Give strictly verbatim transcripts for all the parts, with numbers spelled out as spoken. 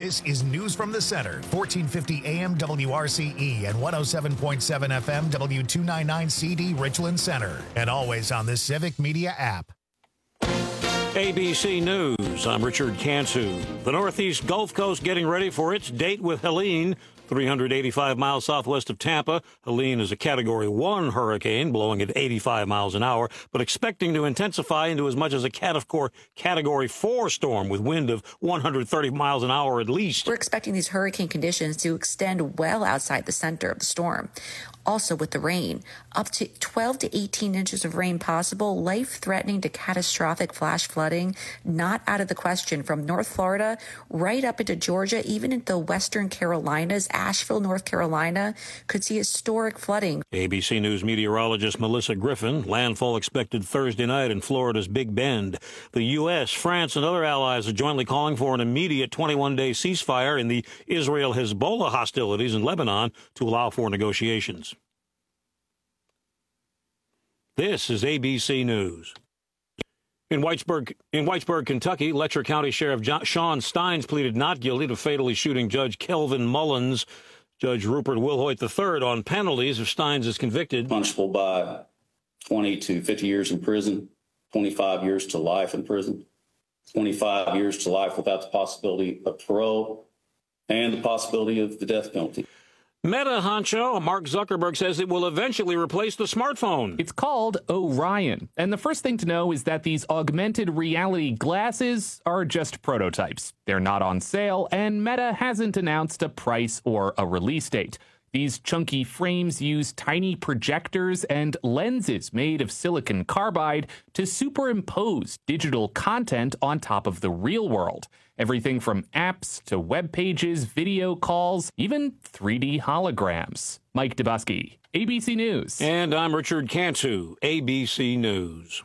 This is News from the Center, fourteen fifty A M W R C E and one oh seven point seven F M W two ninety-nine C D Richland Center. And always on the Civic Media app. A B C News, I'm Richard Cantu. The Northeast Gulf Coast getting ready for its date with Helene. three hundred eighty-five miles southwest of Tampa. Helene is a Category one hurricane, blowing at eighty-five miles an hour, but expecting to intensify into as much as a Category four storm with wind of one hundred thirty miles an hour at least. We're expecting these hurricane conditions to extend well outside the center of the storm. Also with the rain, up to twelve to eighteen inches of rain possible, life-threatening to catastrophic flash flooding, not out of the question from North Florida right up into Georgia, even into western Carolinas. Asheville, North Carolina could see historic flooding. A B C News meteorologist Melissa Griffin, landfall expected Thursday night in Florida's Big Bend. The U S, France, and other allies are jointly calling for an immediate twenty-one day ceasefire in the Israel-Hezbollah hostilities in Lebanon to allow for negotiations. This is A B C News. In Whitesburg, in Whitesburg, Kentucky, Letcher County Sheriff John, Sean Steins pleaded not guilty to fatally shooting Judge Kelvin Mullins. Judge Rupert Wilhoit the third on penalties if Steins is convicted. Punishable by twenty to fifty years in prison, twenty-five years to life in prison, twenty-five years to life without the possibility of parole, and the possibility of the death penalty. Meta honcho Mark Zuckerberg says it will eventually replace the smartphone. It's called Orion. And the first thing to know is that these augmented reality glasses are just prototypes. They're not on sale, and Meta hasn't announced a price or a release date. These chunky frames use tiny projectors and lenses made of silicon carbide to superimpose digital content on top of the real world. Everything from apps to web pages, video calls, even three D holograms. Mike Dubusky, A B C News. And I'm Richard Cantu, A B C News.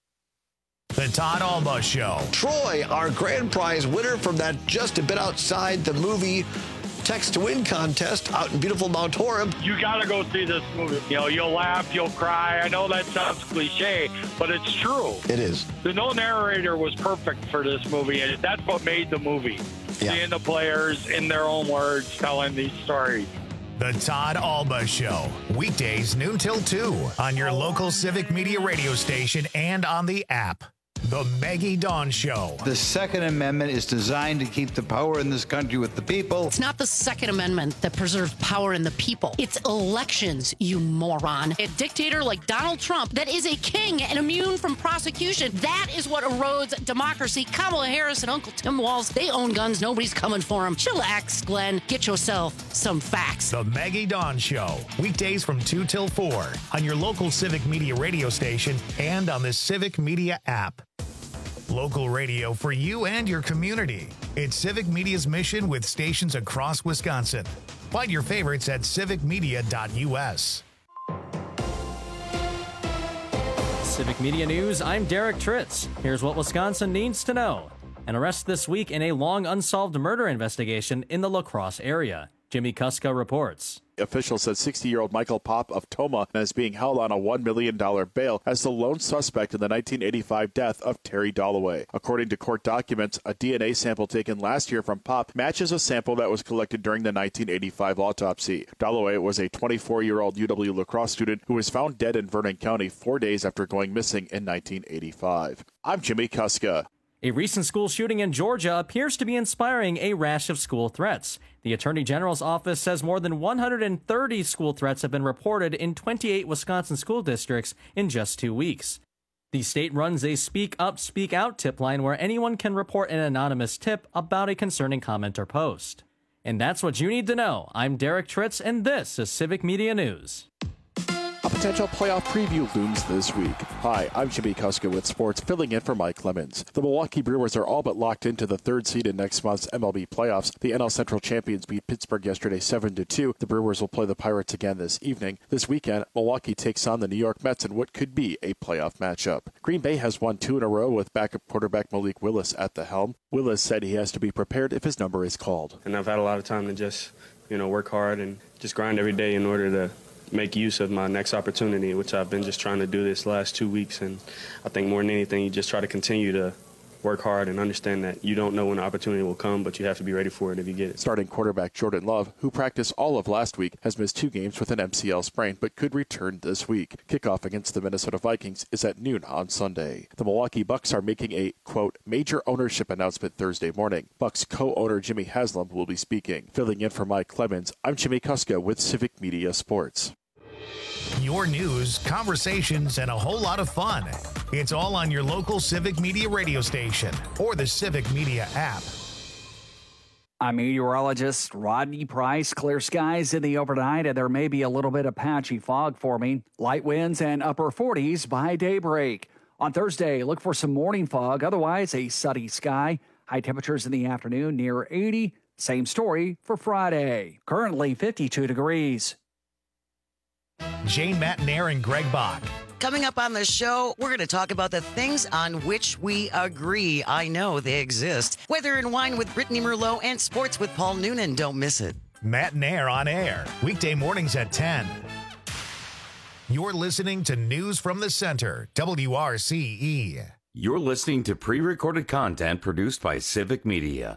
The Todd Alba Show. Troy, our grand prize winner from that just a bit outside the movie Text to Win contest out in beautiful Mount Horeb. You got to go see this movie. You know, you'll laugh, you'll cry. I know that sounds cliche, but it's true. It is. The no narrator was perfect for this movie, and that's what made the movie. Yeah. Seeing the players in their own words telling these stories. The Todd Alba Show. Weekdays noon till two on your local Civic Media radio station and on the app. The Maggie Dawn Show. The Second Amendment is designed to keep the power in this country with the people. It's not the Second Amendment that preserves power in the people. It's elections, you moron. A dictator like Donald Trump that is a king and immune from prosecution. That is what erodes democracy. Kamala Harris and Uncle Tim Walz, they own guns. Nobody's coming for them. Chillax, Glenn. Get yourself some facts. The Maggie Dawn Show. Weekdays from two till four on your local Civic Media radio station and on the Civic Media app. Local radio for you and your community. It's Civic Media's mission with stations across Wisconsin. Find your favorites at civic media dot U S. Civic Media News, I'm Derek Tritz. Here's what Wisconsin needs to know. An arrest this week in a long unsolved murder investigation in the La Crosse area. Jimmy Kuska reports. Officials said sixty-year-old Michael Pop of Toma is being held on a one million dollars bail as the lone suspect in the nineteen eighty-five death of Terry Dalloway. According to court documents, a D N A sample taken last year from Pop matches a sample that was collected during the nineteen eighty-five autopsy. Dalloway was a twenty-four-year-old U W La Crosse student who was found dead in Vernon County four days after going missing in nineteen eighty-five. I'm Jimmy Kuska. A recent school shooting in Georgia appears to be inspiring a rash of school threats. The Attorney General's office says more than one hundred thirty school threats have been reported in twenty-eight Wisconsin school districts in just two weeks. The state runs a Speak Up, Speak Out tip line where anyone can report an anonymous tip about a concerning comment or post. And that's what you need to know. I'm Derek Tritz, and this is Civic Media News. A potential playoff preview looms this week. Hi, I'm Jimmy Kuska with sports, filling in for Mike Lemons. The Milwaukee Brewers are all but locked into the third seed in next month's M L B playoffs. The N L Central champions beat Pittsburgh yesterday seven to two. The Brewers will play the Pirates again this evening. This weekend, Milwaukee takes on the New York Mets in what could be a playoff matchup. Green Bay has won two in a row with backup quarterback Malik Willis at the helm. Willis said he has to be prepared if his number is called. And I've had a lot of time to just, you know, work hard and just grind every day in order to make use of my next opportunity, which I've been just trying to do this last two weeks. And I think more than anything, you just try to continue to work hard and understand that you don't know when the opportunity will come, but you have to be ready for it if you get it. Starting quarterback Jordan Love, who practiced all of last week, has missed two games with an M C L sprain, but could return this week. Kickoff against the Minnesota Vikings is at noon on Sunday. The Milwaukee Bucks are making a, quote, major ownership announcement Thursday morning. Bucks co-owner Jimmy Haslam will be speaking. Filling in for Mike Clemens, I'm Jimmy Kuska with Civic Media Sports. Your news, conversations, and a whole lot of fun. It's all on your local Civic Media radio station or the Civic Media app. I'm meteorologist Rodney Price. Clear skies in the overnight, and there may be a little bit of patchy fog forming. Light winds and upper forties by daybreak. On Thursday, look for some morning fog. Otherwise, a sunny sky. High temperatures in the afternoon near eighty. Same story for Friday. Currently fifty-two degrees. Jane Matnair and Greg Bach. Coming up on the show, we're going to talk about the things on which we agree. I know they exist. Weather and Wine with Brittany Merlot and Sports with Paul Noonan. Don't miss it. Matnair on air, weekday mornings at ten. You're listening to News from the Center, W R C E. You're listening to pre-recorded content produced by Civic Media.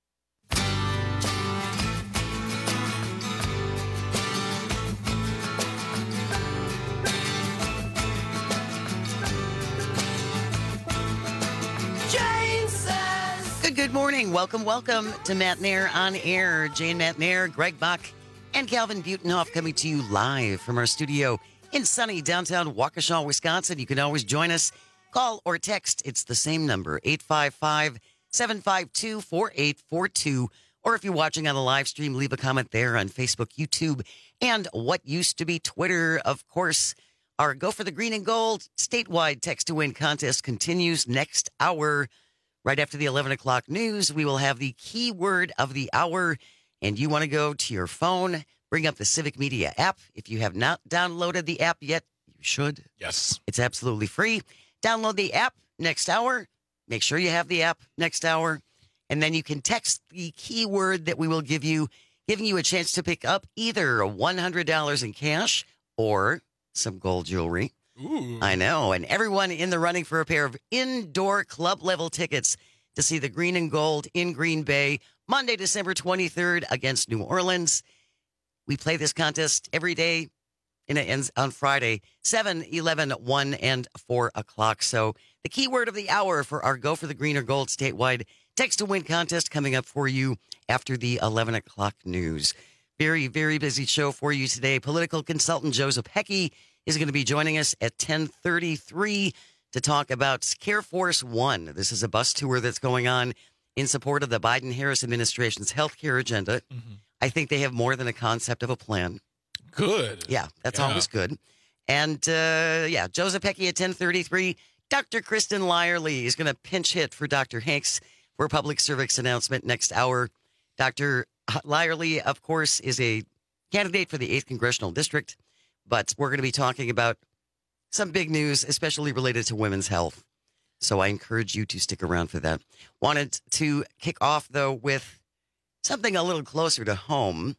Good morning. Welcome, welcome to Matnair on Air. Jane Matnair, Greg Bach, and Calvin Butenhoff coming to you live from our studio in sunny downtown Waukesha, Wisconsin. You can always join us. Call or text. It's the same number, eight five five, seven five two, four eight four two. Or if you're watching on the live stream, leave a comment there on Facebook, YouTube, and what used to be Twitter. Of course, our Go for the Green and Gold statewide text to win contest continues next hour. Right after the eleven o'clock news, we will have the keyword of the hour, and you want to go to your phone, bring up the Civic Media app. If you have not downloaded the app yet, you should. Yes. It's absolutely free. Download the app next hour. Make sure you have the app next hour, and then you can text the keyword that we will give you, giving you a chance to pick up either one hundred dollars in cash or some gold jewelry. Ooh. I know. And everyone in the running for a pair of indoor club level tickets to see the Green and Gold in Green Bay, Monday, December twenty-third against New Orleans. We play this contest every day, and it ends on Friday, seven, eleven, one, and four o'clock. So the keyword of the hour for our Go for the Green or Gold statewide text to win contest coming up for you after the eleven o'clock news. Very, very busy show for you today. Political consultant Joseph Heckey is going to be joining us at ten thirty-three to talk about Care Force One. This is a bus tour that's going on in support of the Biden-Harris administration's health care agenda. Mm-hmm. I think they have more than a concept of a plan. Good. Yeah, that's yeah. always good. And, uh, yeah, Joseph Heckey at ten thirty-three. Doctor Kristen Lyerly is going to pinch hit for Doctor Hanks for a public service announcement next hour. Doctor Lyerly, of course, is a candidate for the eighth Congressional District. But we're going to be talking about some big news, especially related to women's health. So I encourage you to stick around for that. Wanted to kick off, though, with something a little closer to home.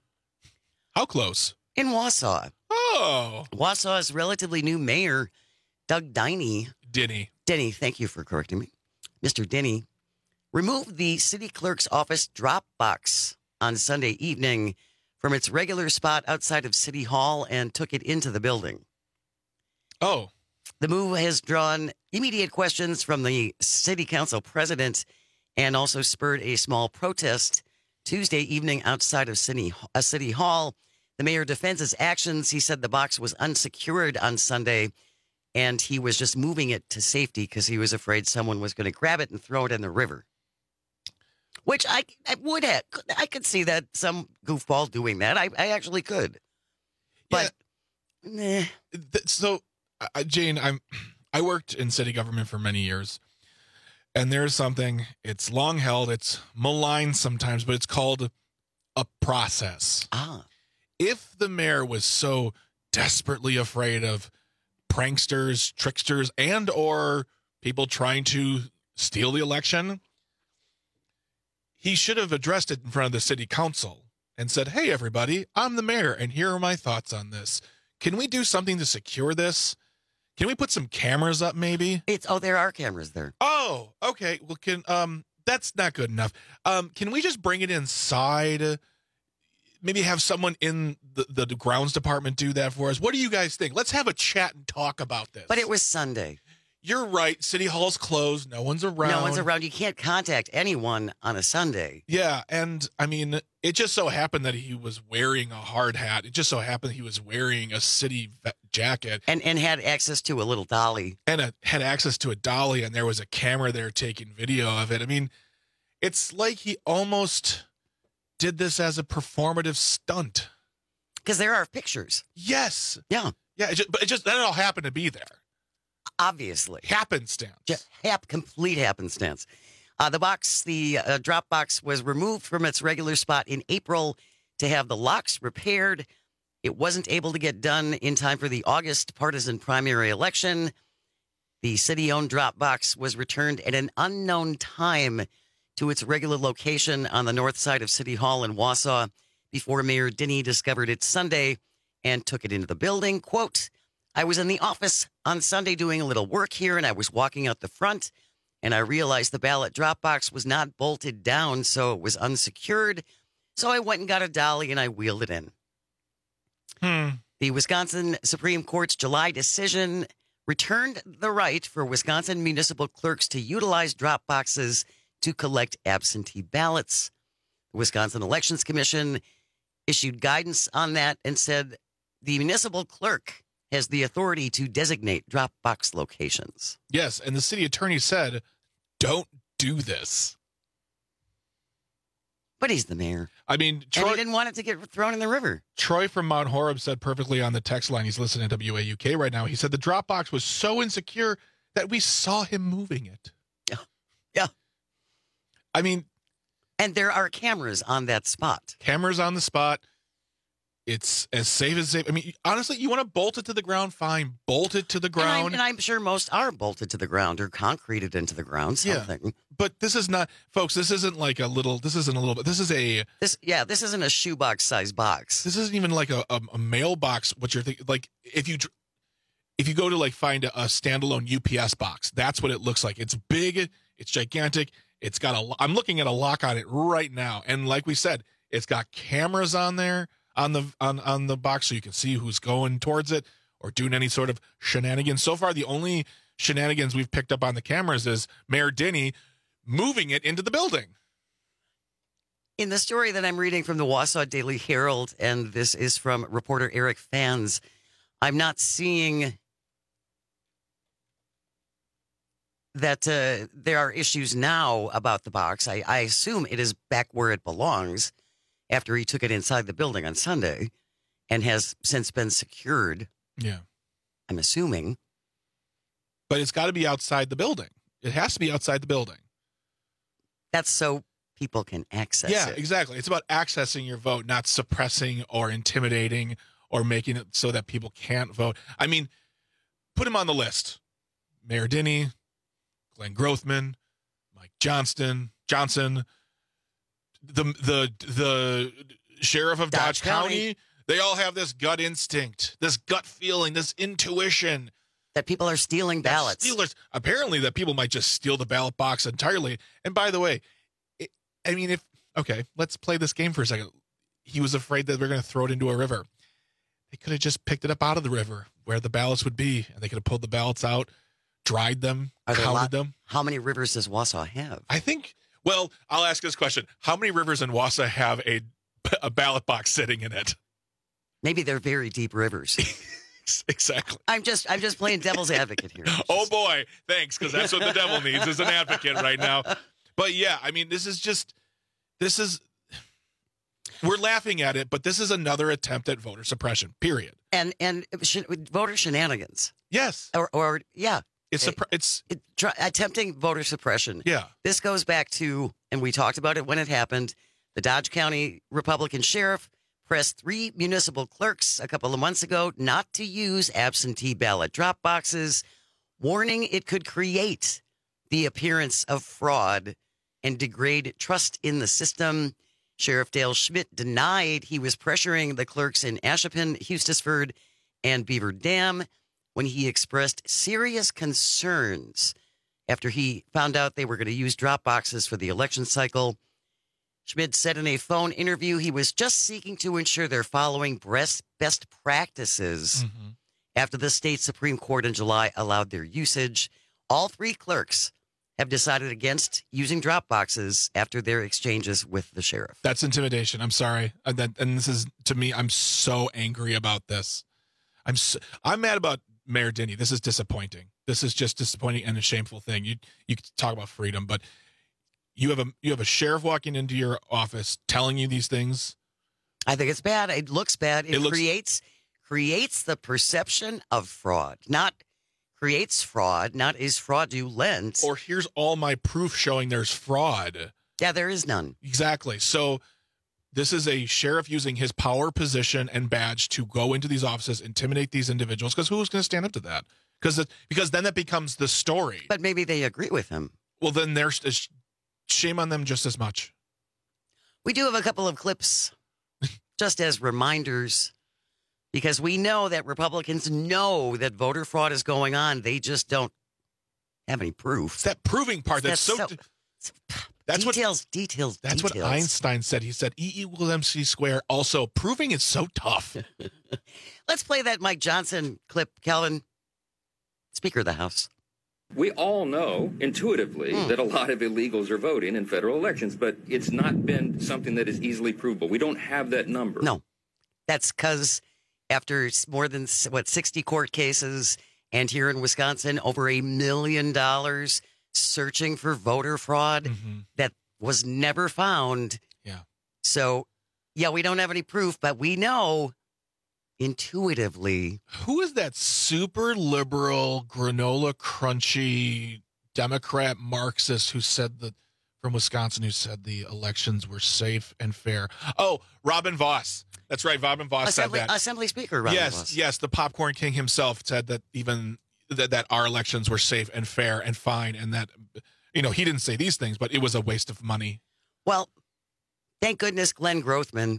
How close? In Wausau. Oh. Wausau's relatively new mayor, Doug Diney. Denny. Denny, thank you for correcting me. Mister Denny removed the city clerk's office drop box on Sunday evening from its regular spot outside of City Hall and took it into the building. Oh. The move has drawn immediate questions from the city council president and also spurred a small protest Tuesday evening outside of City, uh, City Hall. The mayor defends his actions. He said the box was unsecured on Sunday and he was just moving it to safety because he was afraid someone was going to grab it and throw it in the river. Which I, I would have. I could see that some goofball doing that. I, I actually could. But, yeah. Nah. So, uh, Jane, I'm, I worked in city government for many years. And there's something, it's long held, it's maligned sometimes, but it's called a process. Ah. If the mayor was so desperately afraid of pranksters, tricksters, and or people trying to steal the election, he should have addressed it in front of the city council and said, hey, everybody, I'm the mayor, and here are my thoughts on this. Can we do something to secure this? Can we put some cameras up, maybe? It's oh, there are cameras there. Oh, okay. Well, can um, that's not good enough. Um, can we just bring it inside? Maybe have someone in the, the, the grounds department do that for us. What do you guys think? Let's have a chat and talk about this. But it was Sunday. You're right. City Hall's closed. No one's around. No one's around. You can't contact anyone on a Sunday. Yeah, and I mean, it just so happened that he was wearing a hard hat. It just so happened he was wearing a city jacket. And and had access to a little dolly. And a, had access to a dolly, and there was a camera there taking video of it. I mean, it's like he almost did this as a performative stunt. Because there are pictures. Yes. Yeah. Yeah, it just, but it just, that all happened to be there. Obviously. Happenstance. Just hap, complete happenstance. Uh, the box, the uh, drop box was removed from its regular spot in April to have the locks repaired. It wasn't able to get done in time for the August partisan primary election. The city-owned drop box was returned at an unknown time to its regular location on the north side of City Hall in Wausau before Mayor Dinny discovered it Sunday and took it into the building. Quote, I was in the office on Sunday doing a little work here, and I was walking out the front, and I realized the ballot drop box was not bolted down, so it was unsecured. So I went and got a dolly, and I wheeled it in. Hmm. The Wisconsin Supreme Court's July decision returned the right for Wisconsin municipal clerks to utilize drop boxes to collect absentee ballots. The Wisconsin Elections Commission issued guidance on that and said the municipal clerk has the authority to designate drop box locations. Yes, and the city attorney said, don't do this. But he's the mayor. I mean, Troy, and he didn't want it to get thrown in the river. Troy from Mount Horeb said perfectly on the text line. He's listening to W A U K right now. He said the drop box was so insecure that we saw him moving it. Yeah. Yeah. I mean. And there are cameras on that spot. Cameras on the spot. It's as safe as safe. I mean, honestly, you want to bolt it to the ground, fine. Bolt it to the ground. And I'm, and I'm sure most are bolted to the ground or concreted into the ground, something. Yeah. But this is not, folks, this isn't like a little, this isn't a little bit, this is a. This Yeah, this isn't a shoebox size box. This isn't even like a, a, a mailbox, what you're thinking. Like, if you if you go to like find a, a standalone U P S box, that's what it looks like. It's big, it's gigantic. It's got a, I'm looking at a lock on it right now. And like we said, it's got cameras on there. on the on, on the box so you can see who's going towards it or doing any sort of shenanigans. So far, the only shenanigans we've picked up on the cameras is Mayor Dinny moving it into the building. In the story that I'm reading from the Wausau Daily Herald, and this is from reporter Eric Fans, I'm not seeing that uh, there are issues now about the box. I, I assume it is back where it belongs after he took it inside the building on Sunday and has since been secured. Yeah. I'm assuming. But it's got to be outside the building. It has to be outside the building. That's so people can access yeah, it. Yeah, exactly. It's about accessing your vote, not suppressing or intimidating or making it so that people can't vote. I mean, put him on the list. Mayor Dinny, Glenn Grothman, Mike Johnston, Johnson, the the the sheriff of Dodge, Dodge County, County, they all have this gut instinct, this gut feeling, this intuition that people are stealing ballots. Stealers, apparently, that people might just steal the ballot box entirely. And by the way, it, I mean, if okay, let's play this game for a second. He was afraid that we're going to throw it into a river. They could have just picked it up out of the river where the ballots would be, and they could have pulled the ballots out, dried them, counted lot, them. How many rivers does Wausau have? I think. Well, I'll ask this question. How many rivers in Wausau have a, a ballot box sitting in it? Maybe they're very deep rivers. Exactly. I'm just I'm just playing devil's advocate here. Just... Oh, boy. Thanks, because that's what the devil needs is an advocate right now. But, yeah, I mean, this is just – this is – we're laughing at it, but this is another attempt at voter suppression, period. And and sh- voter shenanigans. Yes. Or, or yeah. It's a, it's it, try, attempting voter suppression. Yeah. This goes back to, and we talked about it when it happened, the Dodge County Republican sheriff pressed three municipal clerks a couple of months ago not to use absentee ballot drop boxes, warning it could create the appearance of fraud and degrade trust in the system. Sheriff Dale Schmidt denied he was pressuring the clerks in Ashippun, Hustisford, and Beaver Dam. when he expressed serious concerns after he found out they were going to use drop boxes for the election cycle. Schmid said in a phone interview he was just seeking to ensure they're following best practices. Mm-hmm. After the state Supreme Court in July allowed their usage, all three clerks have decided against using drop boxes after their exchanges with the sheriff. That's intimidation. I'm sorry. And, that, and this is, to me, I'm so angry about this. I'm so, I'm mad about Mayor Denny. This is disappointing. This is just disappointing and a shameful thing. You you talk about freedom, but you have a you have a sheriff walking into your office telling you these things. I think it's bad. It looks bad. It, it looks, creates creates the perception of fraud. Not creates fraud, not is fraudulent. Or here's all my proof showing there's fraud. Yeah, there is none. Exactly. So this is a sheriff using his power, position, and badge to go into these offices, intimidate these individuals, because who's going to stand up to that? Because because then that becomes the story. But maybe they agree with him. Well, then there's shame on them just as much. We do have a couple of clips just as reminders, because we know that Republicans know that voter fraud is going on. They just don't have any proof. It's that proving part that's, that's so... so That's details, what, details, That's details. what Einstein said. He said E equals M C squared. Also, proving is so tough. Let's play that Mike Johnson clip, Calvin, Speaker of the House. We all know intuitively mm. that a lot of illegals are voting in federal elections, but it's not been something that is easily provable. We don't have that number. No, that's because after more than, what, sixty court cases, and here in Wisconsin, over a million dollars searching for voter fraud mm-hmm. that was never found. Yeah. So, yeah, we don't have any proof, but we know intuitively. Who is that super liberal, granola crunchy Democrat Marxist who said that, from Wisconsin, who said the elections were safe and fair? Oh, Robin Vos. That's right. Robin Vos Assembly, said that. Assembly Speaker Robin yes, Vos. Yes, the Popcorn King himself said that even that, that our elections were safe and fair and fine, and that, you know, he didn't say these things, but it was a waste of money. Well, thank goodness Glenn Grothman.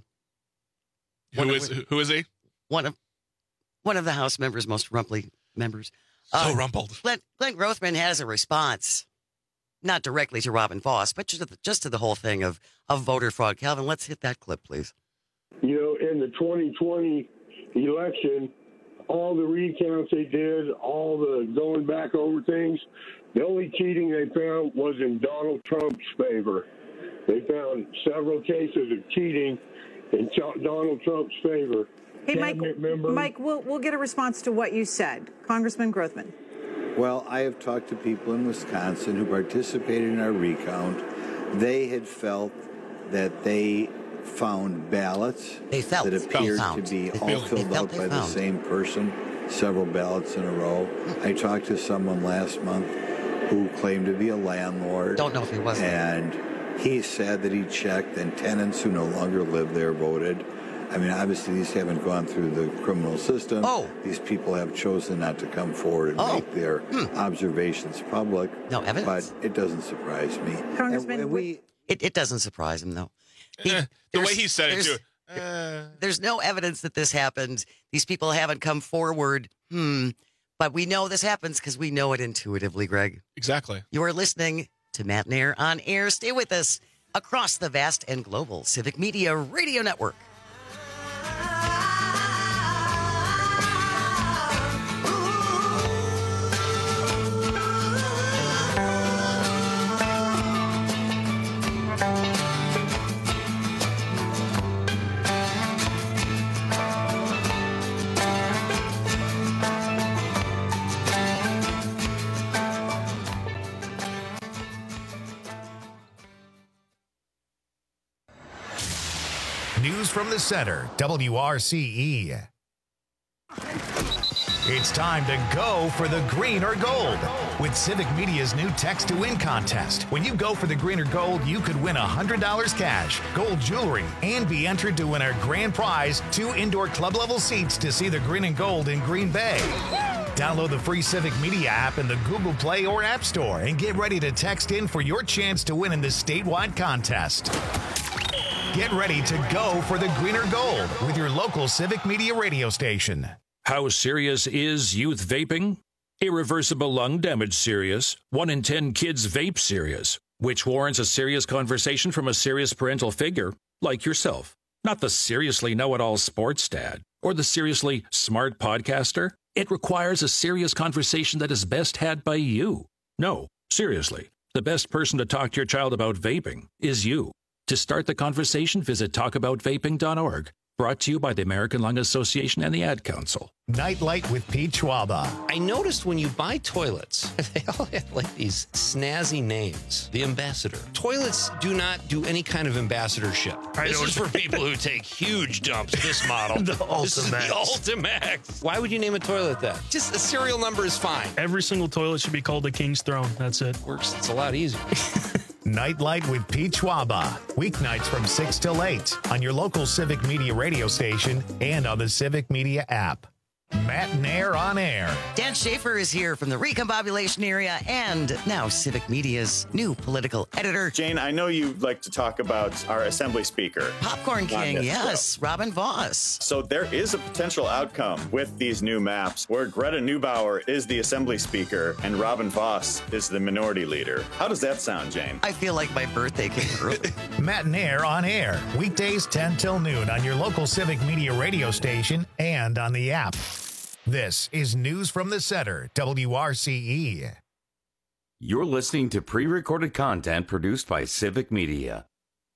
Who is of, who is he? One of one of the House members, most rumply members. So uh, rumpled. Glenn, Glenn Grothman has a response, not directly to Robin Vos, but just to the, just to the whole thing of, of voter fraud. Calvin, let's hit that clip, please. You know, in the twenty twenty election, all the recounts they did, all the going back over things, the only cheating they found was in Donald Trump's favor. They found several cases of cheating in Donald Trump's favor. Hey, Mike, Mike, we'll, we'll get a response to what you said. Congressman Grothman. Well, I have talked to people in Wisconsin who participated in our recount. They had felt that they found ballots they felt, that appeared found. to be they all filled out by found. the same person, several ballots in a row. I talked to someone last month who claimed to be a landlord. Don't know if he was. And he said that he checked, and tenants who no longer live there voted. I mean, obviously, these haven't gone through the criminal system. Oh. These people have chosen not to come forward and oh. make their hmm. observations public. No evidence. But it doesn't surprise me. Congressman, and, and we, it, it doesn't surprise him, though. He, eh, the way he said it, too. Uh. There's no evidence that this happened. These people haven't come forward. Hmm. But we know this happens because we know it intuitively, Greg. Exactly. You are listening to Matt Nair on Air. Stay with us across the vast and global Civic Media Radio Network. News from the center, W R C E. It's time to go for the green or gold with Civic Media's new Text to Win contest. When you go for the green or gold, you could win one hundred dollars cash, gold jewelry, and be entered to win our grand prize, two indoor club-level seats to see the green and gold in Green Bay. Download the free Civic Media app in the Google Play or App Store and get ready to text in for your chance to win in this statewide contest. Get ready to go for the green or gold with your local Civic Media radio station. How serious is youth vaping? Irreversible lung damage serious. One in ten kids vape serious, which warrants a serious conversation from a serious parental figure like yourself. Not the seriously know-it-all sports dad or the seriously smart podcaster. It requires a serious conversation that is best had by you. No, seriously, the best person to talk to your child about vaping is you. To start the conversation, visit talk about vaping dot org. Brought to you by the American Lung Association and the Ad Council. Nightlight with Pete Schwaba. I noticed when you buy toilets, they all have like these snazzy names. The Ambassador. Toilets do not do any kind of ambassadorship. I this know. is for people who take huge dumps, this model. The This is the Ultimax. Ultimax. Why would you name a toilet that? Just the serial number is fine. Every single toilet should be called the King's Throne. That's it. Works. It's a lot easier. Nightlight with Pete Schwaba. Weeknights from six till eight on your local Civic Media radio station and on the Civic Media app. Matt Nair on air. Dan Schaefer is here from the Recombobulation area and now Civic Media's new political editor. Jane, I know you like to talk about our Assembly Speaker. Popcorn King, yes, Robin Voss. So there is a potential outcome with these new maps where Greta Neubauer is the Assembly Speaker and Robin Voss is the Minority Leader. How does that sound, Jane? I feel like my birthday came early. Matt Nair on air. Weekdays ten till noon on your local Civic Media radio station and on the app. This is News from the Center, W R C E. You're listening to pre-recorded content produced by Civic Media.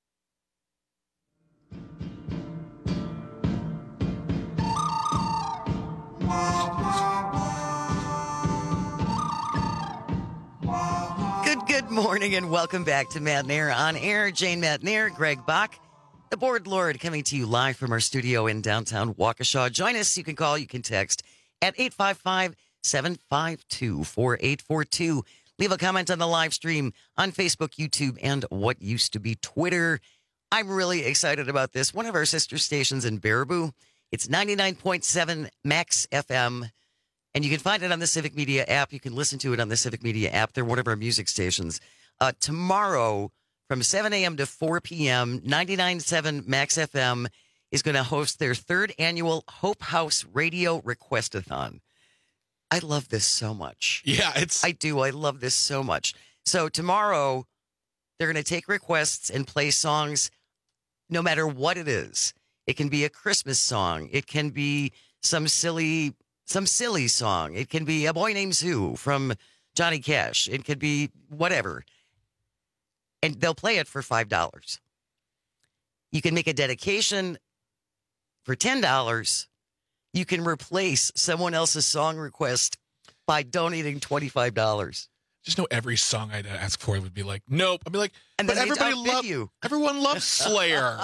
Good, good morning and welcome back to Matt Nair on air. Jane Matt Nair, Greg Bach, the board lord, coming to you live from our studio in downtown Waukesha. Join us. You can call, you can text at eight five five, seven five two, four eight four two. Leave a comment on the live stream on Facebook, YouTube, and what used to be Twitter. I'm really excited about this. One of our sister stations in Baraboo. It's ninety-nine point seven Max F M, and you can find it on the Civic Media app. You can listen to it on the Civic Media app. They're one of our music stations. Uh, tomorrow, from seven a.m. to four p.m., ninety-nine point seven Max F M is going to host their third annual Hope House Radio Requestathon. I love this so much. Yeah, it's... I do. I love this so much. So tomorrow, they're going to take requests and play songs no matter what it is. It can be a Christmas song. It can be some silly, some silly song. It can be A Boy Named Sue from Johnny Cash. It could be whatever. And they'll play it for five dollars. You can make a dedication for ten dollars. You can replace someone else's song request by donating twenty-five dollars. Just know every song I'd ask for would be like, nope. I'd be like, and but then everybody loves you. Everyone loves Slayer.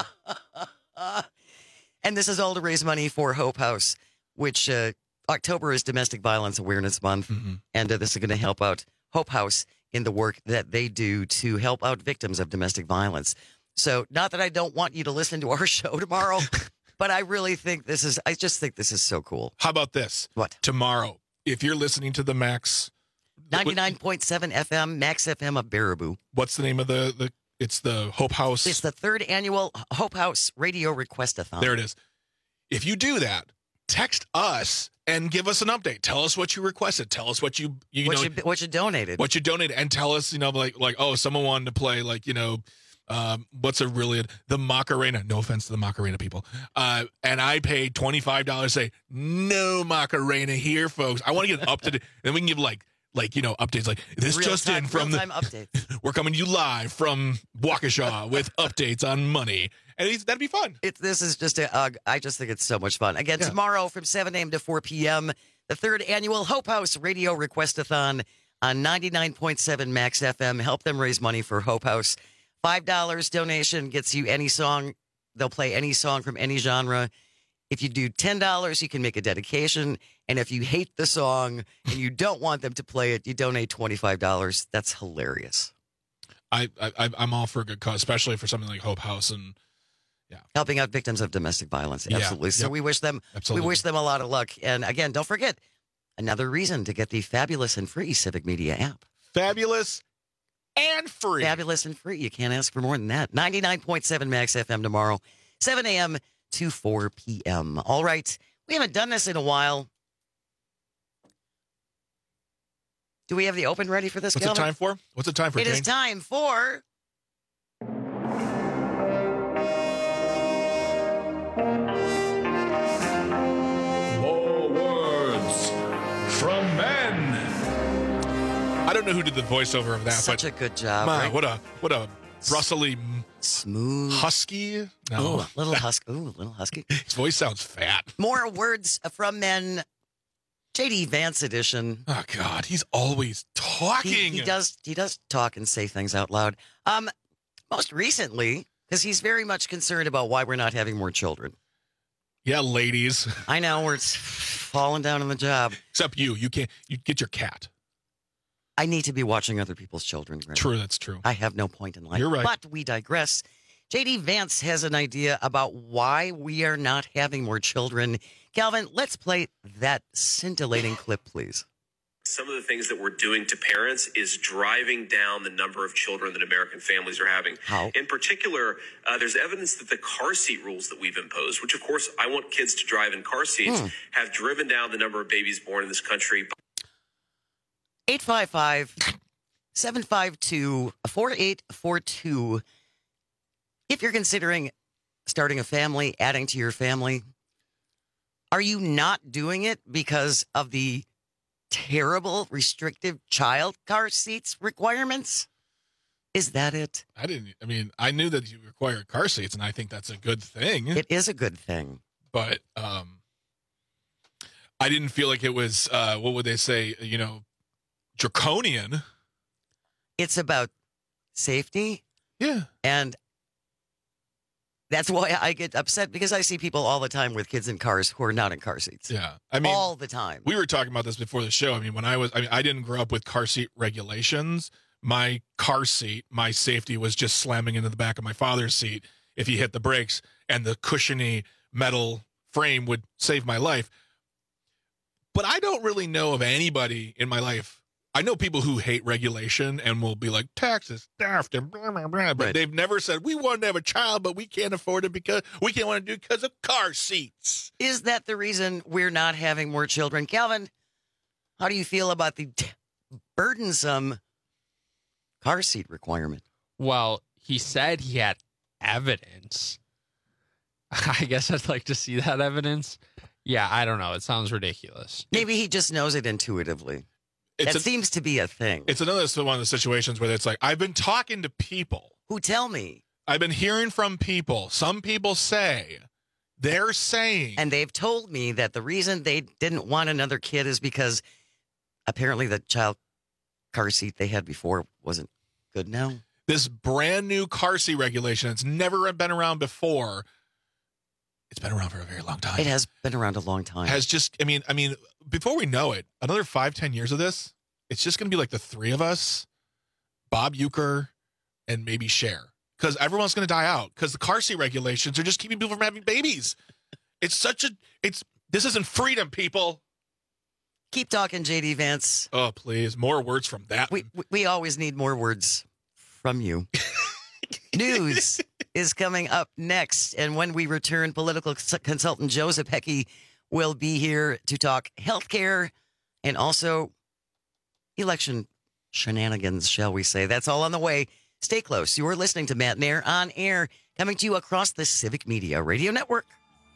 And this is all to raise money for Hope House, which uh, October is Domestic Violence Awareness Month. Mm-hmm. And uh, this is going to help out Hope House in the work that they do to help out victims of domestic violence. So not that I don't want you to listen to our show tomorrow, but I really think this is, I just think this is so cool. How about this? What? Tomorrow, if you're listening to the Max. ninety-nine point seven F M, Max F M of Baraboo. What's the name of the, the, it's the Hope House. It's the third annual Hope House Radio Requestathon. There it is. If you do that, text us and give us an update. Tell us what you requested. Tell us what you, you what know, you, what you donated. What you donated, and tell us, you know, like, like, oh, someone wanted to play, like, you know, um, what's a really, the Macarena. No offense to the Macarena people. Uh, and I paid twenty-five dollars. Say, no Macarena here, folks. I want to get up to date. Then we can give, like, like, you know, updates like this real just time, in from the updates. We're coming to you live from Waukesha with updates on money. And that'd be fun. It, this is just a, uh, I just think it's so much fun. Again, yeah. Tomorrow from seven a.m. to four p.m., the third annual Hope House Radio Requestathon on ninety-nine point seven Max F M. Help them raise money for Hope House. five dollars donation gets you any song. They'll play any song from any genre. If you do ten dollars, you can make a dedication. And if you hate the song and you don't want them to play it, you donate twenty-five dollars. That's hilarious. I, I, I'm all for a good cause, especially for something like Hope House and yeah, helping out victims of domestic violence. Absolutely. Yeah, so yep. we wish them Absolutely. we wish them a lot of luck. And again, don't forget, another reason to get the fabulous and free Civic Media app. Fabulous and free. Fabulous and free. You can't ask for more than that. ninety-nine point seven Max F M tomorrow, seven a.m. to four p.m. All right. We haven't done this in a while. Do we have the open ready for this, What's Calvin? it time for? What's it time for, It Jane? is time for... More words from men. I don't know who did the voiceover of that, Such but a good job. my, right? what a what a brustly, smooth, husky. No, Ooh, little husky. Ooh, little husky. His voice sounds fat. More words from men. J D Vance edition. Oh God, he's always talking. He, he does. He does talk and say things out loud. Um, most recently, because he's very much concerned about why we're not having more children. Yeah, ladies. I know we're falling down on the job. Except you. You can't. You get your cat. I need to be watching other people's children. Greg. True, that's true. I have no point in life. You're right. But we digress. J D Vance has an idea about why we are not having more children. Calvin, let's play that scintillating clip, please. Some of the things that we're doing to parents is driving down the number of children that American families are having. How? In particular, uh, there's evidence that the car seat rules that we've imposed, which of course I want kids to drive in car seats, Hmm. have driven down the number of babies born in this country. eight five five, seven five two, four eight four two. If you're considering starting a family, adding to your family, are you not doing it because of the terrible restrictive child car seats requirements? Is that it? I didn't. I mean, I knew that you require car seats, and I think that's a good thing. It is a good thing. But um, I didn't feel like it was. Uh, what would they say? You know, draconian. It's about safety. Yeah. And that's why I get upset, because I see people all the time with kids in cars who are not in car seats. Yeah. I mean, all the time. We were talking about this before the show. I mean, when I was, I mean, I didn't grow up with car seat regulations. My car seat, my safety was just slamming into the back of my father's seat if he hit the brakes, and the cushiony metal frame would save my life. But I don't really know of anybody in my life. I know people who hate regulation and will be like, taxes, theft, and blah, blah, blah. But Right. they've never said, we want to have a child, but we can't afford it because we can't want to do it because of car seats. Is that the reason we're not having more children? Calvin, how do you feel about the t- burdensome car seat requirement? Well, he said he had evidence. I guess I'd like to see that evidence. Yeah, I don't know. It sounds ridiculous. Maybe he just knows it intuitively. It's that a- seems to be a thing. It's another one of the situations where it's like, I've been talking to people. Who tell me. I've been hearing from people. Some people say, they're saying. And they've told me that the reason they didn't want another kid is because apparently the child car seat they had before wasn't good now. This brand new car seat regulation, it's never been around before. It's been around for a very long time. It has been around a long time. Has just, I mean, I mean, before we know it, another five, ten years of this, it's just going to be like the three of us, Bob Euchre, and maybe Cher, because everyone's going to die out because the car seat regulations are just keeping people from having babies. It's such a, it's, this isn't freedom, people. Keep talking, J D Vance. Oh, please. More words from that. We, we, we always need more words from you. News is coming up next. And when we return, political cons- consultant Joe Zepecki will be here to talk healthcare and also election shenanigans, shall we say. That's all on the way. Stay close. You are listening to Matt Nair on air, coming to you across the Civic Media Radio Network.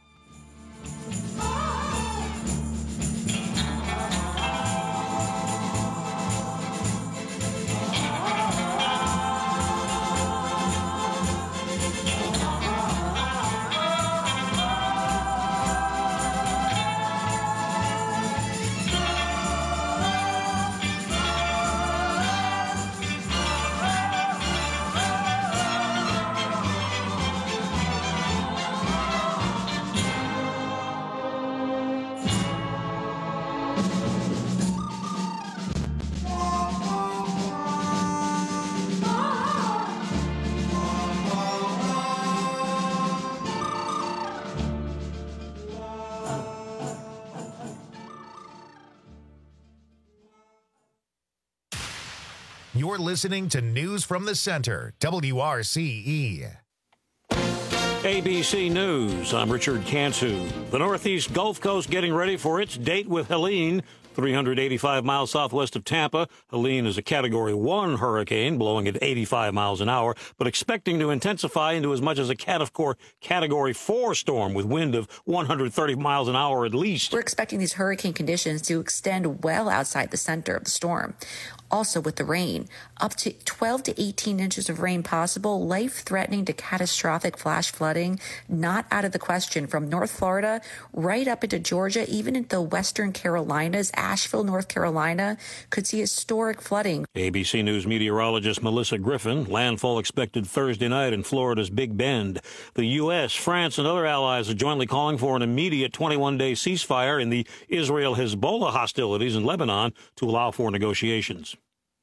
You're listening to News from the Center, W R C E. A B C News, I'm Richard Cantu. The Northeast Gulf Coast getting ready for its date with Helene. three hundred eighty-five miles southwest of Tampa. Helene is a Category one hurricane, blowing at eighty-five miles an hour, but expecting to intensify into as much as a Category four storm with wind of one hundred thirty miles an hour at least. We're expecting these hurricane conditions to extend well outside the center of the storm. Also with the rain, up to twelve to eighteen inches of rain possible, life-threatening to catastrophic flash flooding, not out of the question from North Florida right up into Georgia, even into the western Carolinas. Asheville, North Carolina could see historic flooding. A B C News meteorologist Melissa Griffin, landfall expected Thursday night in Florida's Big Bend. The U S, France, and other allies are jointly calling for an immediate twenty-one day ceasefire in the Israel-Hezbollah hostilities in Lebanon to allow for negotiations.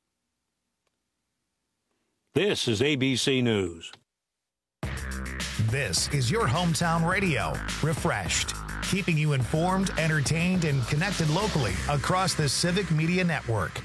This is A B C News. This is your hometown radio, Refreshed, keeping you informed, entertained, and connected locally across the Civic Media Network.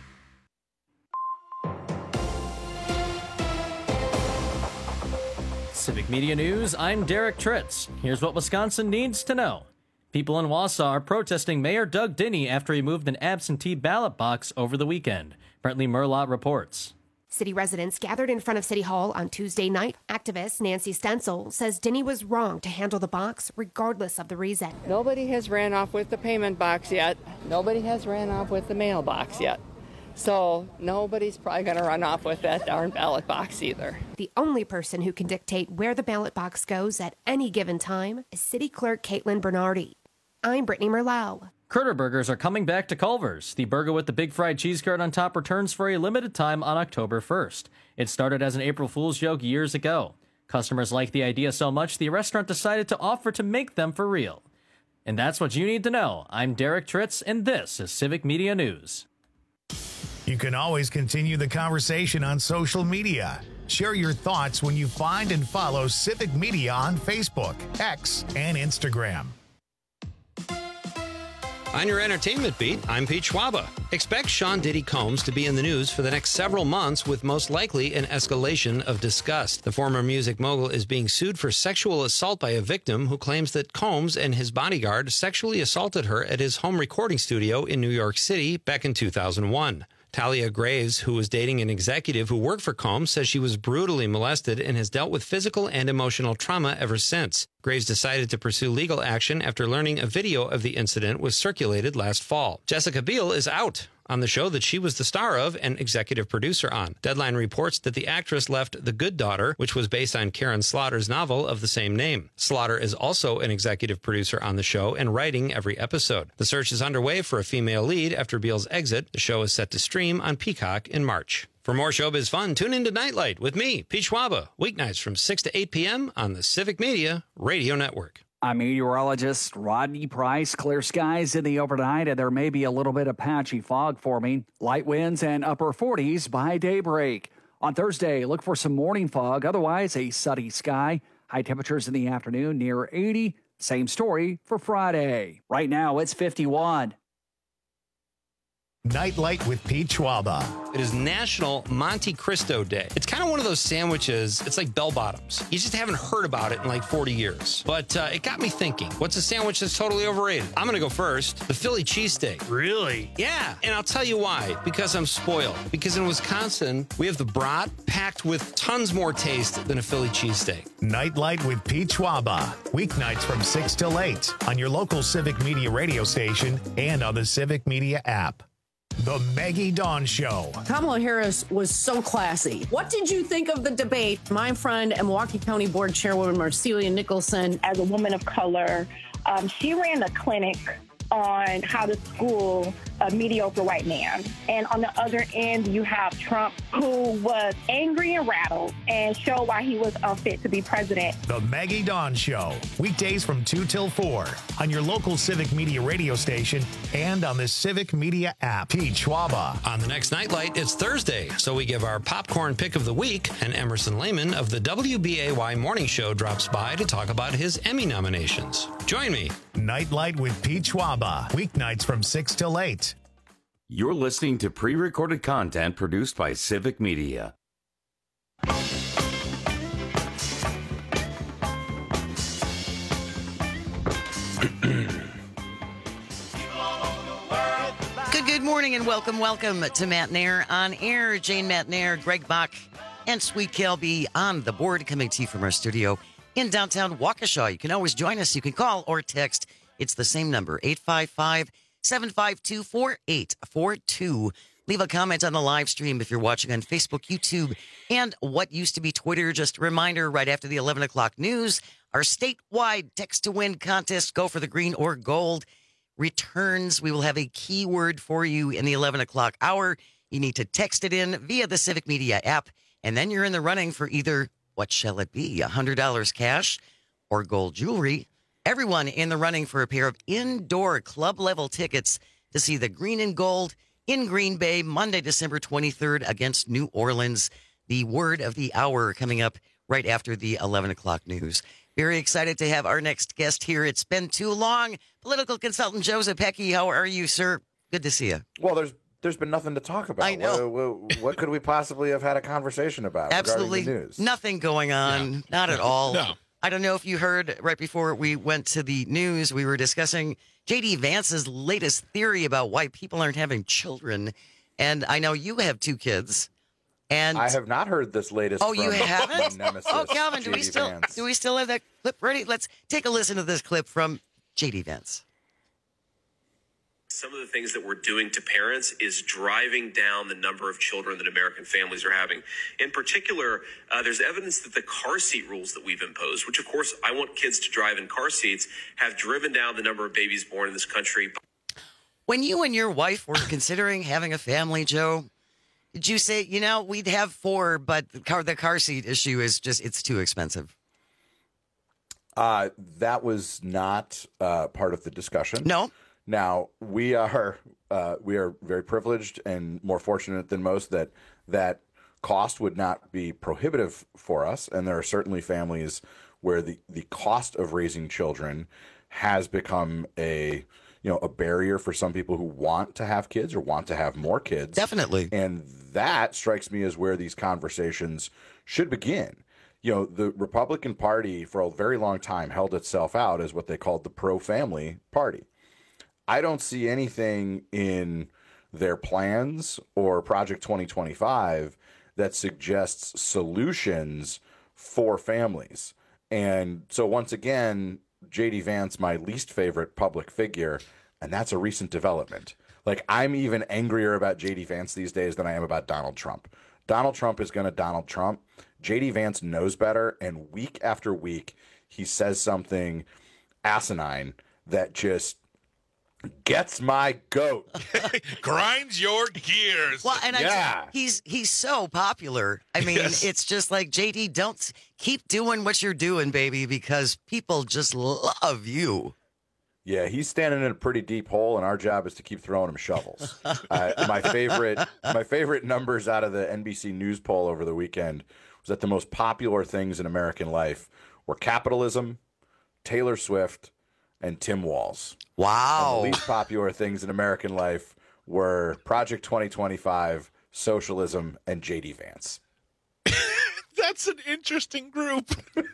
Civic Media News, I'm Derek Tritz. Here's what Wisconsin needs to know. People in Wausau are protesting Mayor Doug Dinney after he moved an absentee ballot box over the weekend. Brentley Murlaugh reports. City residents gathered in front of City Hall on Tuesday night. Activist Nancy Stencil says Dinney was wrong to handle the box regardless of the reason. Nobody has ran off with the payment box yet. Nobody has ran off with the mailbox yet. So nobody's probably going to run off with that darn ballot box either. The only person who can dictate where the ballot box goes at any given time is City Clerk Caitlin Bernardi. I'm Brittany Merlau. Critter Burgers are coming back to Culver's. The burger with the big fried cheese curd on top returns for a limited time on October first. It started as an April Fool's joke years ago. Customers liked the idea so much, the restaurant decided to offer to make them for real. And that's what you need to know. I'm Derek Tritz, and this is Civic Media News. You can always continue the conversation on social media. Share your thoughts when you find and follow Civic Media on Facebook, X, and Instagram. On your entertainment beat, I'm Pete Schwaba. Expect Sean Diddy Combs to be in the news for the next several months with most likely an escalation of disgust. The former music mogul is being sued for sexual assault by a victim who claims that Combs and his bodyguard sexually assaulted her at his home recording studio in New York City back in two thousand one. Talia Graves, who was dating an executive who worked for Combs, says she was brutally molested and has dealt with physical and emotional trauma ever since. Graves decided to pursue legal action after learning a video of the incident was circulated last fall. Jessica Biel is out on the show that she was the star of and executive producer on. Deadline reports that the actress left The Good Daughter, which was based on Karen Slaughter's novel of the same name. Slaughter is also an executive producer on the show and writing every episode. The search is underway for a female lead after Biel's exit. The show is set to stream on Peacock in March. For more showbiz fun, tune into Nightlight with me, Pete Schwaba, weeknights from six to eight p.m. on the Civic Media Radio Network. I'm meteorologist Rodney Price. Clear skies in the overnight, and there may be a little bit of patchy fog forming. Light winds and upper forties by daybreak. On Thursday, look for some morning fog. Otherwise, a sunny sky. High temperatures in the afternoon near eighty. Same story for Friday. Right now, it's fifty-one. Nightlight with Pete Schwaba. It is National Monte Cristo Day. It's kind of one of those sandwiches, it's like bell bottoms. You just haven't heard about it in like forty years. But uh, it got me thinking, what's a sandwich that's totally overrated? I'm going to go first. The Philly cheesesteak. Really? Yeah, and I'll tell you why. Because I'm spoiled. Because in Wisconsin, we have the brat packed with tons more taste than a Philly cheesesteak. Nightlight with Pete Schwaba. Weeknights from six till eight on your local Civic Media radio station and on the Civic Media app. The Maggie Dawn Show. Kamala Harris was so classy. What did you think of the debate? My friend and Milwaukee County Board Chairwoman Marcelia Nicholson. As a woman of color, um, she ran a clinic on how to school a mediocre white man. And on the other end, you have Trump, who was angry and rattled and showed why he was unfit to be president. The Maggie Dawn Show. Weekdays from two till four on your local Civic Media radio station and on the Civic Media app. Pete Schwaba. On the next Nightlight, it's Thursday, so we give our popcorn pick of the week, and Emerson Lehman of the W B A Y Morning Show drops by to talk about his Emmy nominations. Join me. Nightlight with Pete Schwaba. Weeknights from six till eight. You're listening to pre-recorded content produced by Civic Media. morning and welcome, welcome to Matt Nair on air. Jane Matt Nair, Greg Bach, and Sweet Kelby on the board, coming to you from our studio in downtown Waukesha. You can always join us. You can call or text. It's the same number, eight five five, seven five two, four eight four two. Leave a comment on the live stream if you're watching on Facebook, YouTube, and what used to be Twitter. Just a reminder, right after the eleven o'clock news, our statewide text to win contest, Go for the Green or Gold, returns. We will have a keyword for you in the eleven o'clock hour. You need to text it in via the Civic Media app, and then you're in the running for either, what shall it be, one hundred dollars cash or gold jewelry. Everyone in the running for a pair of indoor club-level tickets to see the Green and Gold in Green Bay, Monday, December twenty-third against New Orleans. The word of the hour coming up right after the eleven o'clock news. Very excited to have our next guest here. It's been too long. Political consultant Joseph Heckey, how are you, sir? Good to see you. Well, there's there's been nothing to talk about. I know. What, what, what could we possibly have had a conversation about? Absolutely regarding the news? Nothing going on. No. Not at all. No. I don't know if you heard right before we went to the news, we were discussing J D Vance's latest theory about why people aren't having children. And I know you have two kids. And I have not heard this latest. Oh, from you haven't? Nemesis, oh, Calvin, do we J D still Vance. do we still have that clip ready? Let's take a listen to this clip from J D Vance. Some of the things that we're doing to parents is driving down the number of children that American families are having. In particular, uh, there's evidence that the car seat rules that we've imposed, which of course I want kids to drive in car seats, have driven down the number of babies born in this country. When you and your wife were considering having a family, Joe, did you say, you know, we'd have four, but the car, the car seat issue is just, it's too expensive? Uh, that was not uh, part of the discussion. No. Now we are uh, we are very privileged and more fortunate than most that that cost would not be prohibitive for us, and there are certainly families where the, the cost of raising children has become a you know a barrier for some people who want to have kids or want to have more kids. Definitely, and that strikes me as where these conversations should begin. You know, the Republican Party for a very long time held itself out as what they called the pro-family party. I don't see anything in their plans or Project twenty twenty-five that suggests solutions for families. And so once again, J D Vance, my least favorite public figure, and that's a recent development. Like, I'm even angrier about J D Vance these days than I am about Donald Trump. Donald Trump is going to Donald Trump. J D Vance knows better, and week after week, he says something asinine that just gets my goat. Grinds your gears. Well, and yeah. I, he's he's so popular. I mean, Yes. It's just like, J D, don't keep doing what you're doing, baby, because people just love you. Yeah, he's standing in a pretty deep hole, and our job is to keep throwing him shovels. uh, my favorite, my favorite numbers out of the N B C News poll over the weekend was that the most popular things in American life were capitalism, Taylor Swift, and Tim Walz. Wow. And the least popular things in American life were Project twenty twenty-five, socialism, and J D Vance. That's an interesting group.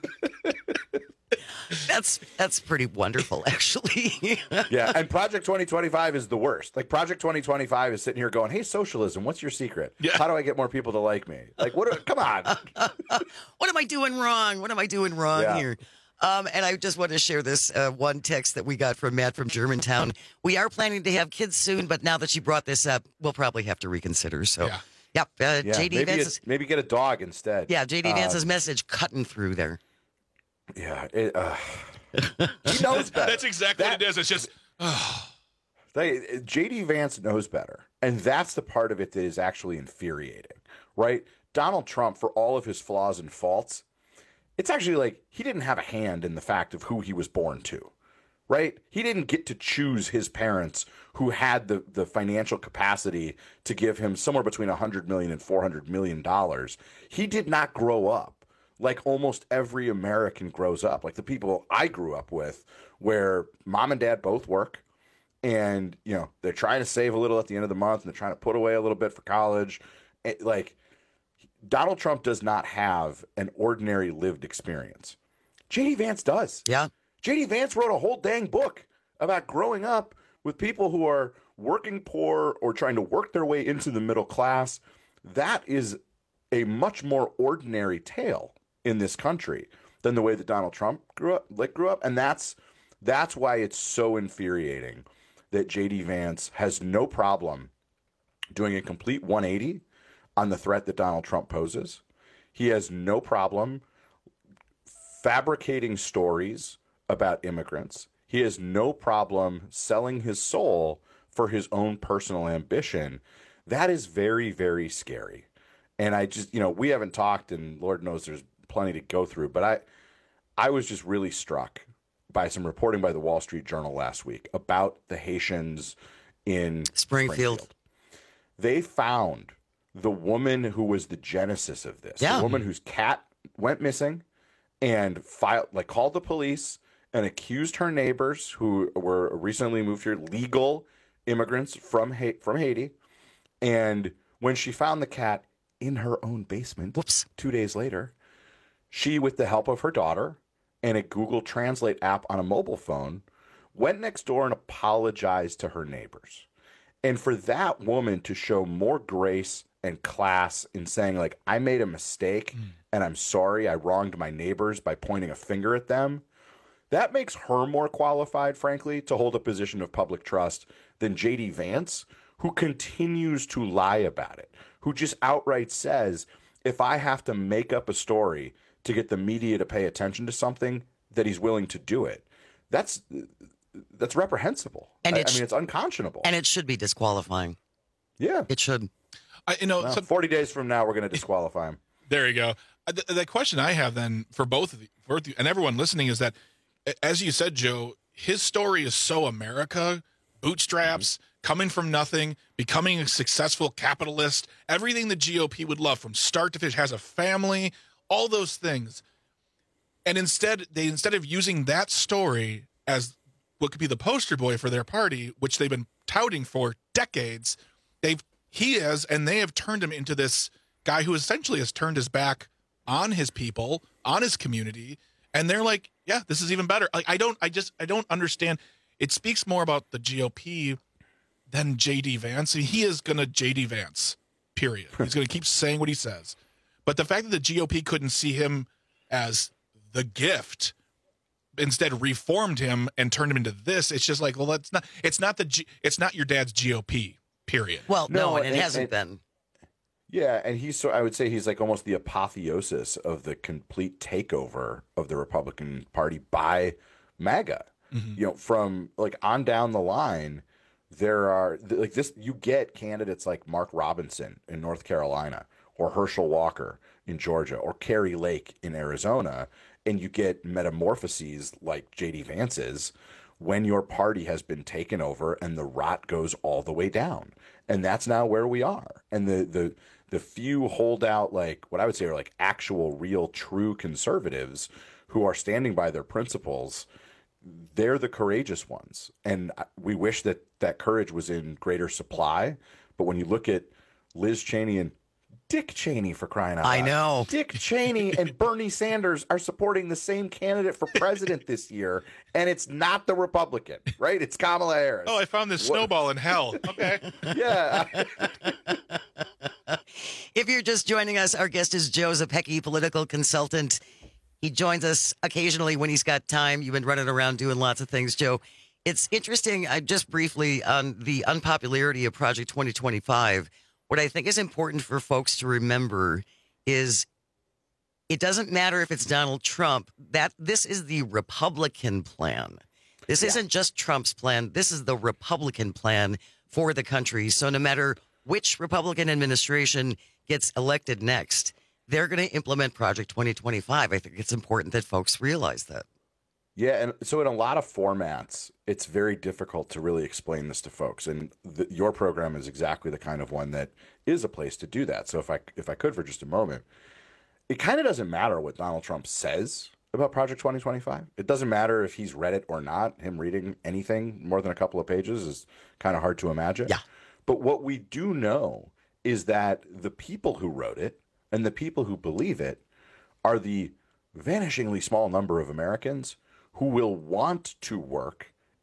That's that's pretty wonderful, actually. Yeah, and Project twenty twenty-five is the worst. Like, Project twenty twenty-five is sitting here going, hey, socialism, what's your secret? Yeah. How do I get more people to like me? Like, what? Are, come on. What am I doing wrong? What am I doing wrong Yeah. here? Um, and I just want to share this uh, one text that we got from Matt from Germantown. We are planning to have kids soon, but now that you brought this up, we'll probably have to reconsider. So, Yeah. yep, uh, Yeah, J D maybe, Vance's, a- maybe get a dog instead. yeah, J D Uh, Vance's message cutting through there. Yeah, it, uh, he knows better. That's exactly That- what it is. It's just, They, J D Vance knows better, and that's the part of it that is actually infuriating, right? Donald Trump, for all of his flaws and faults, it's actually like he didn't have a hand in the fact of who he was born to, right? He didn't get to choose his parents who had the, the financial capacity to give him somewhere between one hundred million dollars and four hundred million dollars. He did not grow up like almost every American grows up, like the people I grew up with, where mom and dad both work, and you know they're trying to save a little at the end of the month, and they're trying to put away a little bit for college. It, like Donald Trump does not have an ordinary lived experience. J D Vance does. Yeah. J D Vance wrote a whole dang book about growing up with people who are working poor or trying to work their way into the middle class, that is a much more ordinary tale in this country than the way that Donald Trump grew up, like grew up. And that's that's why it's so infuriating that J D Vance has no problem doing a complete one eighty on the threat that Donald Trump poses. He has no problem fabricating stories about immigrants. He has no problem selling his soul for his own personal ambition. That is very, very scary. And I just, you know, we haven't talked, and Lord knows there's plenty to go through, but I I was just really struck by some reporting by the Wall Street Journal last week about the Haitians in Springfield. Springfield. They found the woman who was the genesis of this, Yeah. the woman whose cat went missing, and filed, like called the police and accused her neighbors who were recently moved here, legal immigrants from ha- from Haiti. And when she found the cat in her own basement, Whoops. two days later, she, with the help of her daughter and a Google Translate app on a mobile phone, went next door and apologized to her neighbors. And for that woman to show more grace and class in saying, like, I made a mistake mm. and I'm sorry I wronged my neighbors by pointing a finger at them, that makes her more qualified, frankly, to hold a position of public trust than J D Vance, who continues to lie about it, who just outright says, if I have to make up a story to get the media to pay attention to something, that he's willing to do it. That's that's reprehensible. And I, it I mean, it's unconscionable. And it should be disqualifying. Yeah. It should. I, you know, Well, so- forty days from now, we're going to disqualify him. There you go. Uh, The, the question I have then for both of you, for both of you and everyone listening is that, as you said, Joe, his story is so America, bootstraps, mm-hmm. coming from nothing, becoming a successful capitalist, everything the G O P would love from start to finish, has a family, all those things. And instead, they instead of using that story as what could be the poster boy for their party, which they've been touting for decades, they've he has, and they have turned him into this guy who essentially has turned his back on his people, on his community, and they're like, yeah, this is even better. Like, I don't, I just, I don't understand. It speaks more about the G O P than J D Vance. He is going to J D Vance, period. He's going to keep saying what he says. But the fact that the G O P couldn't see him as the gift, instead reformed him and turned him into this, it's just like, well, that's not, it's not the, G, it's not your dad's G O P, period. Well, no, No, and it and- hasn't and- been. Yeah, and he's so I would say he's like almost the apotheosis of the complete takeover of the Republican Party by MAGA. Mm-hmm. You know, from like on down the line, there are like this. You get candidates like Mark Robinson in North Carolina, or Herschel Walker in Georgia, or Kerry Lake in Arizona, and you get metamorphoses like J D Vance's when your party has been taken over and the rot goes all the way down. And that's now where we are. And the the the few holdout, like what I would say are like actual, real, true conservatives who are standing by their principles, they're the courageous ones. And we wish that that courage was in greater supply. But when you look at Liz Cheney and Dick Cheney, for crying out loud. I know. Dick Cheney and Bernie Sanders are supporting the same candidate for president this year, and it's not the Republican, right? It's Kamala Harris. Oh, I found this What- snowball in hell. Okay. Yeah. If you're just joining us, our guest is Joe Zepecki, political consultant. He joins us occasionally when he's got time. You've been running around doing lots of things, Joe. It's interesting, I just briefly, on the unpopularity of Project twenty twenty-five, what I think is important for folks to remember is it doesn't matter if it's Donald Trump, that this is the Republican plan. This Yeah. isn't just Trump's plan. This is the Republican plan for the country. So no matter which Republican administration gets elected next, they're going to implement Project twenty twenty-five. I think it's important that folks realize that. Yeah, and so in a lot of formats, it's very difficult to really explain this to folks. And the, your program is exactly the kind of one that is a place to do that. So if I if I could for just a moment, it kind of doesn't matter what Donald Trump says about Project twenty twenty-five. It doesn't matter if he's read it or not. Him reading anything more than a couple of pages is kind of hard to imagine. Yeah. But what we do know is that the people who wrote it and the people who believe it are the vanishingly small number of Americans who will want to work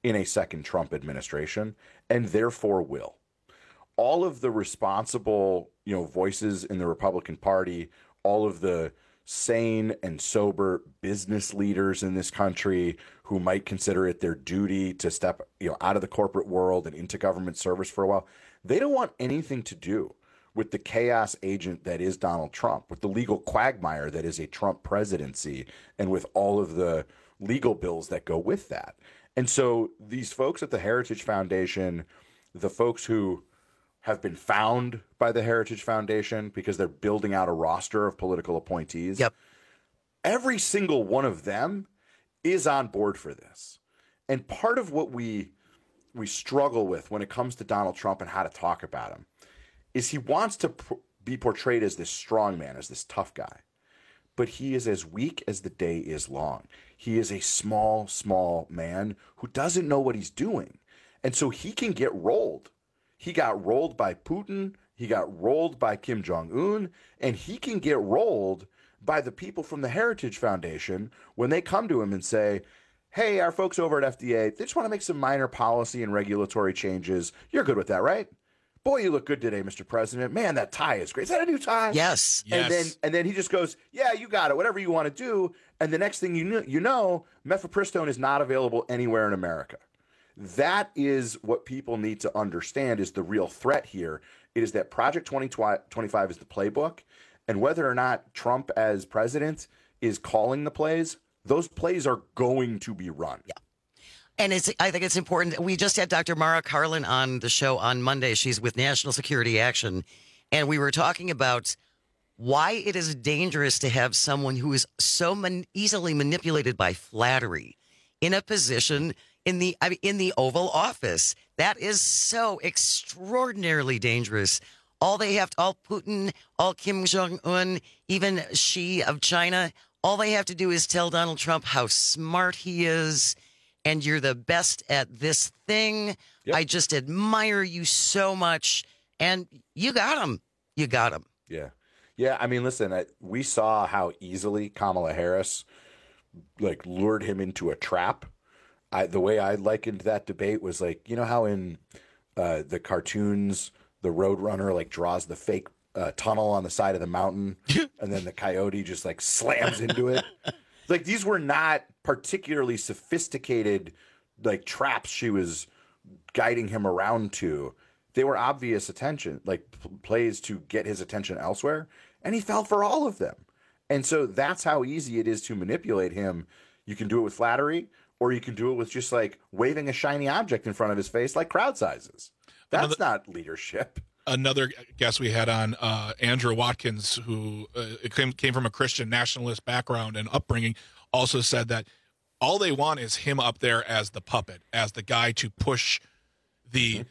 in a second Trump administration, and therefore will. All of the responsible, you know, voices in the Republican Party, all of the sane and sober business leaders in this country who might consider it their duty to step, you know, out of the corporate world and into government service for a while, they don't want anything to do with the chaos agent that is Donald Trump, with the legal quagmire that is a Trump presidency, and with all of the legal bills that go with that. And so these folks at the Heritage Foundation, the folks who have been found by the Heritage Foundation because they're building out a roster of political appointees. Yep. Every single one of them is on board for this. And part of what we we struggle with when it comes to Donald Trump and how to talk about him is he wants to pr- be portrayed as this strong man, as this tough guy. But he is as weak as the day is long. He is a small, small man who doesn't know what he's doing. And so he can get rolled. He got rolled by Putin. He got rolled by Kim Jong-un. And he can get rolled by the people from the Heritage Foundation when they come to him and say, hey, our folks over at F D A, they just want to make some minor policy and regulatory changes. You're good with that, right? Boy, you look good today, Mister President. Man, that tie is great. Is that a new tie? Yes. And Yes. then and then he just goes, yeah, you got it. Whatever you want to do. And the next thing you know, you know, mifepristone is not available anywhere in America. That is what people need to understand is the real threat here. It is that Project twenty twenty-five is the playbook. And whether or not Trump as president is calling the plays, those plays are going to be run. Yeah. And it's, I think it's important. We just had Doctor Mara Carlin on the show on Monday. She's with National Security Action. And we were talking about why it is dangerous to have someone who is so man- easily manipulated by flattery in a position in the I mean, in the Oval Office. That is so extraordinarily dangerous. All they have to, all Putin, all Kim Jong-un, even Xi of China, all they have to do is tell Donald Trump how smart he is, and you're the best at this thing. Yep. I just admire you so much. And you got him. You got him. Yeah. Yeah. I mean, listen, I, we saw how easily Kamala Harris like lured him into a trap. I, the way I likened that debate was like, you know how in uh, the cartoons, the Roadrunner like draws the fake uh, tunnel on the side of the mountain and then the coyote just like slams into it. Like these were not particularly sophisticated like traps she was guiding him around to. They were obvious attention, like p- plays to get his attention elsewhere, and he fell for all of them. And so that's how easy it is to manipulate him. You can do it with flattery, or you can do it with just like waving a shiny object in front of his face like crowd sizes. That's Another- not leadership. Another guest we had on, uh, Andrew Watkins, who uh, came, came from a Christian nationalist background and upbringing, also said that all they want is him up there as the puppet, as the guy to push the mm-hmm.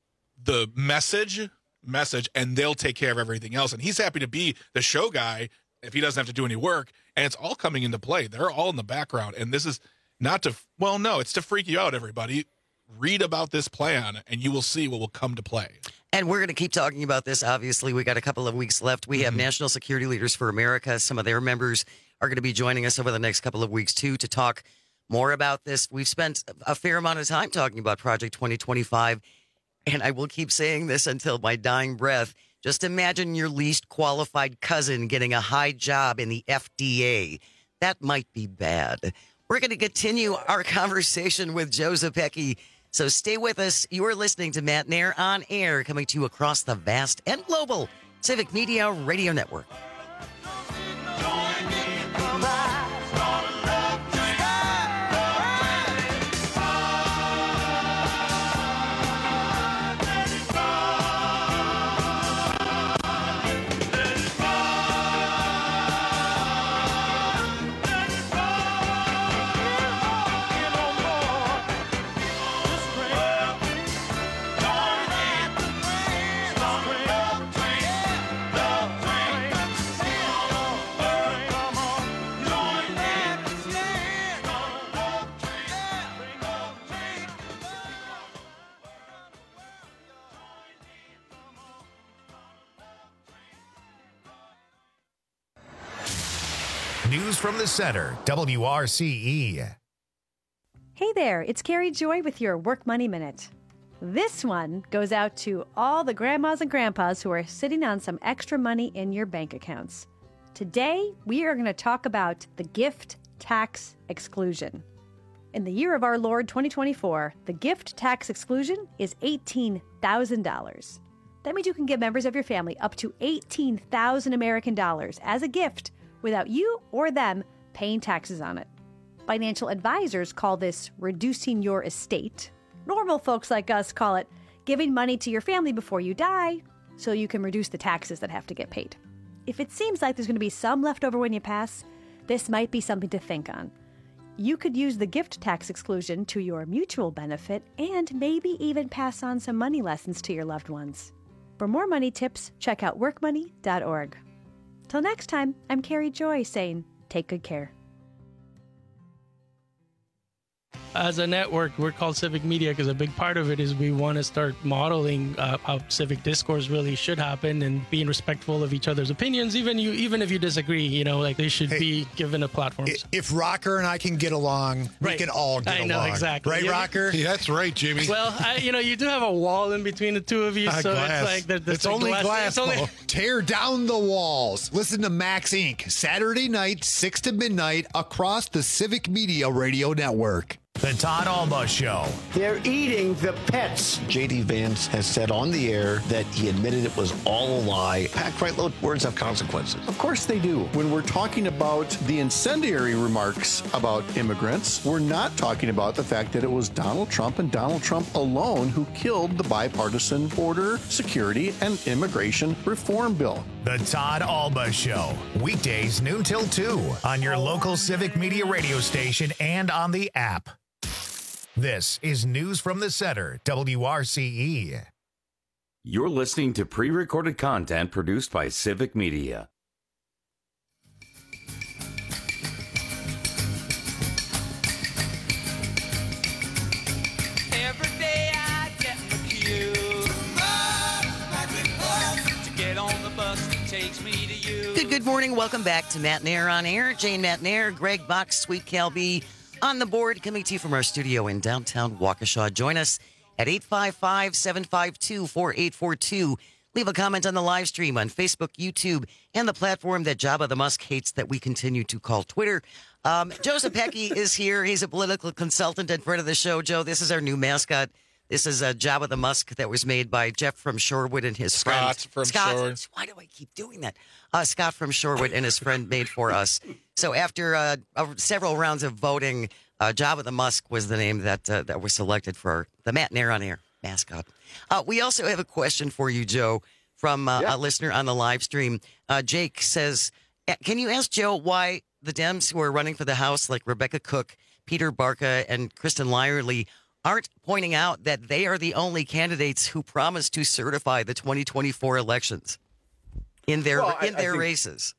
the message, message, and they'll take care of everything else. And he's happy to be the show guy if he doesn't have to do any work. And it's all coming into play. They're all in the background. And this is not to, well, no, it's to freak you out, everybody. Read about this plan, and you will see what will come to play. And we're going to keep talking about this. Obviously, we got a couple of weeks left. We have mm-hmm. National Security Leaders for America. Some of their members are going to be joining us over the next couple of weeks, too, to talk more about this. We've spent a fair amount of time talking about Project twenty twenty-five, and I will keep saying this until my dying breath. Just imagine your least qualified cousin getting a high job in the F D A. That might be bad. We're going to continue our conversation with Joe Zepecki. So stay with us. You are listening to Matt Nair on Air, coming to you across the vast and global Civic Media Radio Network. News from the center, W R C E. Hey there, it's Carrie Joy with your Work Money Minute. This one goes out to all the grandmas and grandpas who are sitting on some extra money in your bank accounts. Today, we are going to talk about the gift tax exclusion. In the year of our Lord twenty twenty-four, the gift tax exclusion is eighteen thousand dollars. That means you can give members of your family up to eighteen thousand American dollars as a gift without you or them paying taxes on it. Financial advisors call this reducing your estate. Normal folks like us call it giving money to your family before you die so you can reduce the taxes that have to get paid. If it seems like there's going to be some left over when you pass, this might be something to think on. You could use the gift tax exclusion to your mutual benefit and maybe even pass on some money lessons to your loved ones. For more money tips, check out work money dot org. Till next time, I'm Carrie Joy saying, take good care. As a network, we're called Civic Media because a big part of it is we want to start modeling uh, how civic discourse really should happen and being respectful of each other's opinions, even you, even if you disagree. You know, like they should hey, be given a platform. If Rocker and I can get along, right. we can all get I along. know, exactly. Right, yeah. Rocker? Yeah, that's right, Jimmy. Well, I, you know, you do have a wall in between the two of you, uh, so glass. it's like... The, the it's only glass, glass it's only... Tear down the walls. Listen to Max Incorporated. Saturday night, six to midnight, across the Civic Media Radio Network. The Todd Alba Show. They're eating the pets. J D. Vance has said on the air that he admitted it was all a lie. Packed right load, words have consequences. Of course they do. When we're talking about the incendiary remarks about immigrants, we're not talking about the fact that it was Donald Trump and Donald Trump alone who killed the bipartisan border security and immigration reform bill. The Todd Alba Show. Weekdays noon till two on your local Civic Media radio station and on the app. This is News from the Center, W R C E. You're listening to pre-recorded content produced by Civic Media. Every day I get the cue to get on the bus that takes me to you. Good, good morning. Welcome back to Matt Nair on Air. Jane Matt Nair, Greg Box, Sweet Cal B on the board, coming to you from our studio in downtown Waukesha. Join us at eight five five, seven five two, four eight four two. Leave a comment on the live stream on Facebook, YouTube, and the platform that Jabba the Musk hates that we continue to call Twitter. Um, Joe Zepecki is here. He's a political consultant and friend of the show. Joe, this is our new mascot. This is a Jabba the Musk that was made by Jeff from Shorewood and his Scott friend. from Scott from Shorewood. Why do I keep doing that? Uh, Scott from Shorewood and his friend made for us. So after uh, uh, several rounds of voting, uh, Jabba the Musk was the name that uh, that was selected for the Matt Nair on Air mascot. Uh, we also have a question for you, Joe, from uh, yeah. a listener on the live stream. Uh, Jake says, can you ask Joe why the Dems who are running for the House, like Rebecca Cook, Peter Barca, and Kristen Lyerly, aren't pointing out that they are the only candidates who promised to certify the twenty twenty-four elections in their well, I, in their think, races?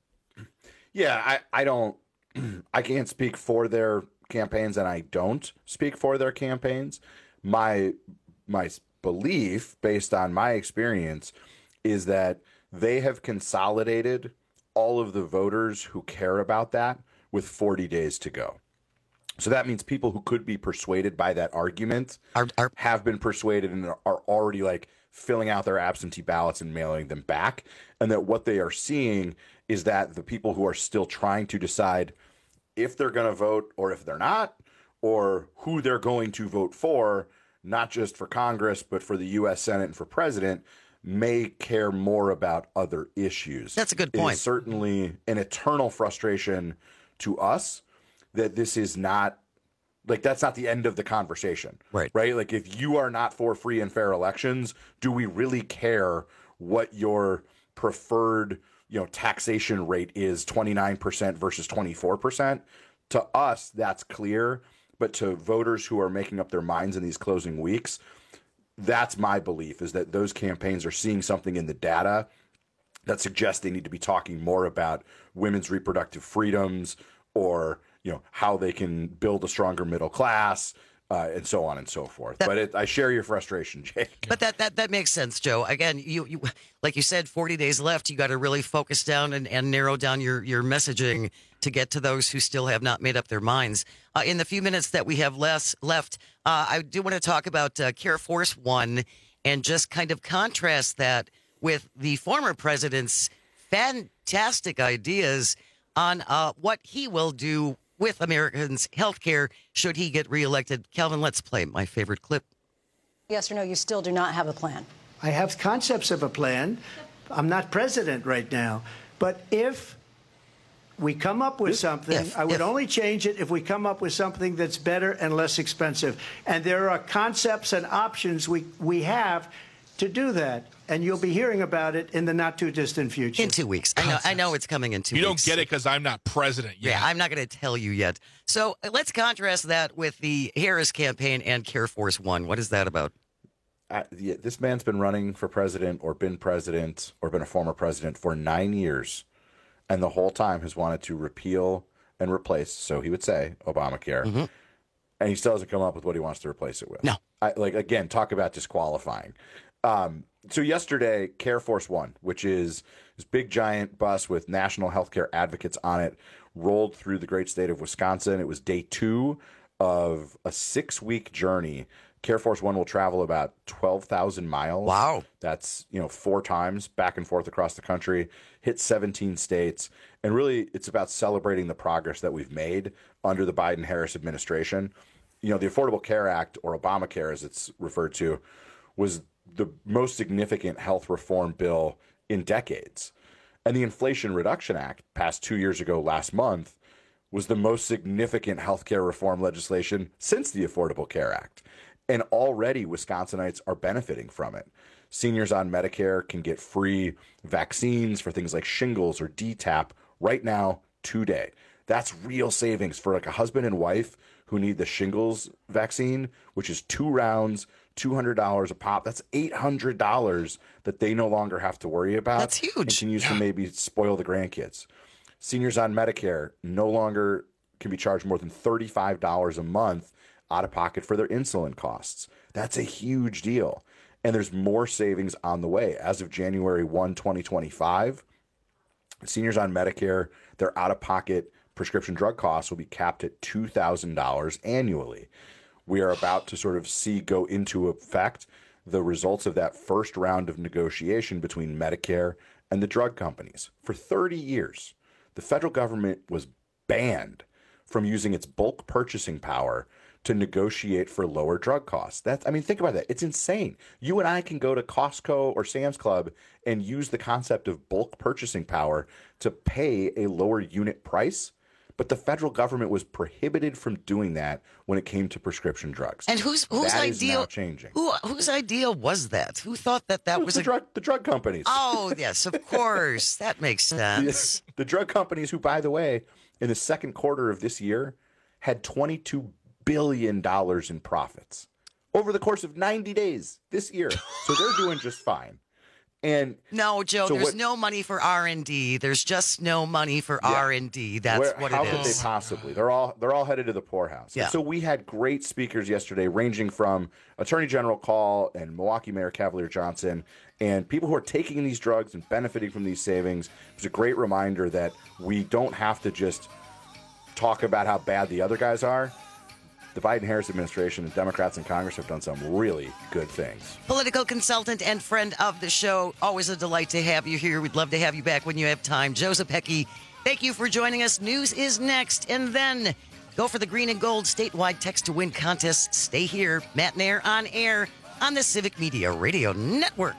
Yeah, I, I don't, I can't speak for their campaigns, and I don't speak for their campaigns. My my belief, based on my experience, is that they have consolidated all of the voters who care about that with forty days to go. So that means people who could be persuaded by that argument are, are, have been persuaded and are already like filling out their absentee ballots and mailing them back. And that what they are seeing is that the people who are still trying to decide if they're going to vote or if they're not, or who they're going to vote for, not just for Congress, but for the U S Senate and for president, may care more about other issues. That's a good It point. is certainly an eternal frustration to us that this is not, like, that's not the end of the conversation. Right. Right? Like, if you are not for free and fair elections, do we really care what your preferred, you know, taxation rate is, twenty-nine percent versus twenty-four percent? To us, that's clear. But to voters who are making up their minds in these closing weeks, that's my belief, is that those campaigns are seeing something in the data that suggests they need to be talking more about women's reproductive freedoms, or, you know, how they can build a stronger middle class, uh, and so on and so forth. That, but it, I share your frustration, Jake. But that, that that makes sense, Joe. Again, you, you like you said, forty days left. You got to really focus down and, and narrow down your, your messaging to get to those who still have not made up their minds. Uh, in the few minutes that we have less left, uh, I do want to talk about uh, Care Force One and just kind of contrast that with the former president's fantastic ideas on uh, what he will do with Americans' health care should he get reelected. Calvin, let's play my favorite clip. Yes or no, you still do not have a plan? I have concepts of a plan. I'm not president right now. But if we come up with something, if, I would if. only change it if we come up with something that's better and less expensive. And there are concepts and options we, we have to do that. And you'll be hearing about it in the not-too-distant future. In two weeks. I know, I know it's coming in two you weeks. You don't get it because I'm not president yet. Yeah, I'm not going to tell you yet. So uh, let's contrast that with the Harris campaign and Care Force One. What is that about? Uh, yeah, this man's been running for president or been president or been a former president for nine years. And the whole time has wanted to repeal and replace, so he would say, Obamacare. Mm-hmm. And he still hasn't come up with what he wants to replace it with. No. I, like, again, talk about disqualifying. Um, so yesterday, Care Force One, which is this big giant bus with national healthcare advocates on it, rolled through the great state of Wisconsin. It was day two of a six-week journey. Care Force One will travel about twelve thousand miles. Wow. That's, you know, four times back and forth across the country, hit seventeen states. And really, it's about celebrating the progress that we've made under the Biden-Harris administration. You know, the Affordable Care Act, or Obamacare as it's referred to, was the most significant health reform bill in decades. And the Inflation Reduction Act, passed two years ago last month, was the most significant healthcare reform legislation since the Affordable Care Act. And already Wisconsinites are benefiting from it. Seniors on Medicare can get free vaccines for things like shingles or D TAP right now, today. That's real savings for like a husband and wife who need the shingles vaccine, which is two rounds, two hundred dollars a pop. That's eight hundred dollars that they no longer have to worry about. That's huge. And can use yeah. to maybe spoil the grandkids. Seniors on Medicare no longer can be charged more than thirty-five dollars a month out of pocket for their insulin costs. That's a huge deal. And there's more savings on the way. As of January first, twenty twenty-five, seniors on Medicare, their out-of-pocket prescription drug costs will be capped at two thousand dollars annually. We are about to sort of see go into effect the results of that first round of negotiation between Medicare and the drug companies. For thirty years, the federal government was banned from using its bulk purchasing power to negotiate for lower drug costs. That's, I mean, think about that. It's insane. You and I can go to Costco or Sam's Club and use the concept of bulk purchasing power to pay a lower unit price. But the federal government was prohibited from doing that when it came to prescription drugs. And whose whose that idea? Is now changing. Who whose idea was that? Who thought that that It was the a drug the drug companies? Oh yes, of course, that makes sense. the, the drug companies, who, by the way, in the second quarter of this year, had twenty-two billion dollars in profits over the course of ninety days this year. So they're doing just fine. And no, Joe, so there's what, no money for R and D. There's just no money for yeah. R and D. That's Where, what how it could is. they possibly? They're all they're all headed to the poorhouse. Yeah. And so we had great speakers yesterday, ranging from Attorney General Call and Milwaukee Mayor Cavalier Johnson, and people who are taking these drugs and benefiting from these savings. It was a great reminder that we don't have to just talk about how bad the other guys are. The Biden-Harris administration and Democrats in Congress have done some really good things. Political consultant and friend of the show. Always a delight to have you here. We'd love to have you back when you have time. Joe Zepecki, thank you for joining us. News is next. And then go for the green and gold statewide text to win contest. Stay here. Matt Nair on air on the Civic Media Radio Network.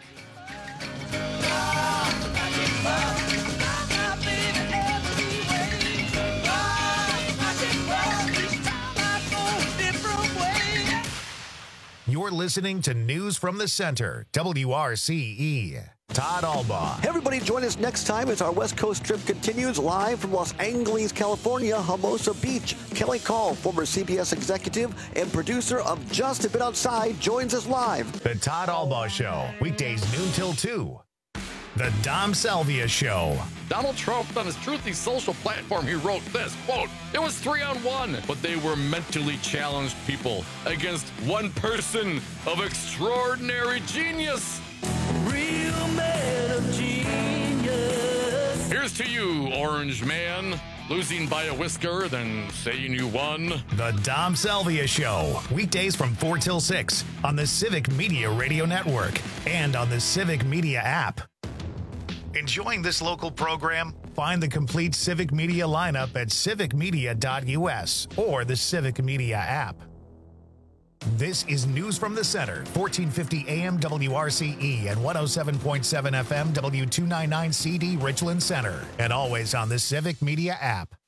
You're listening to News from the Center, W R C E. Todd Albaugh. Hey everybody, join us next time as our West Coast trip continues live from Los Angeles, California, Hermosa Beach. Kelly Call, former C B S executive and producer of Just a Bit Outside, joins us live. The Todd Albaugh Show, weekdays noon till two. The Dom Salvia Show. Donald Trump, on his Truthy social platform, he wrote this, quote, "It was three on one, but they were mentally challenged people against one person of extraordinary genius." Real man of genius. Here's to you, Orange Man. losing by a whisker than saying you won. The Dom Salvia Show, weekdays from four till six on the Civic Media Radio Network and on the Civic Media app. Enjoying this local program? Find the complete Civic Media lineup at civic media dot u s or the Civic Media app. This is News from the Center, fourteen fifty A M W R C E and one oh seven point seven F M W two ninety-nine C D Richland Center, and always on the Civic Media app.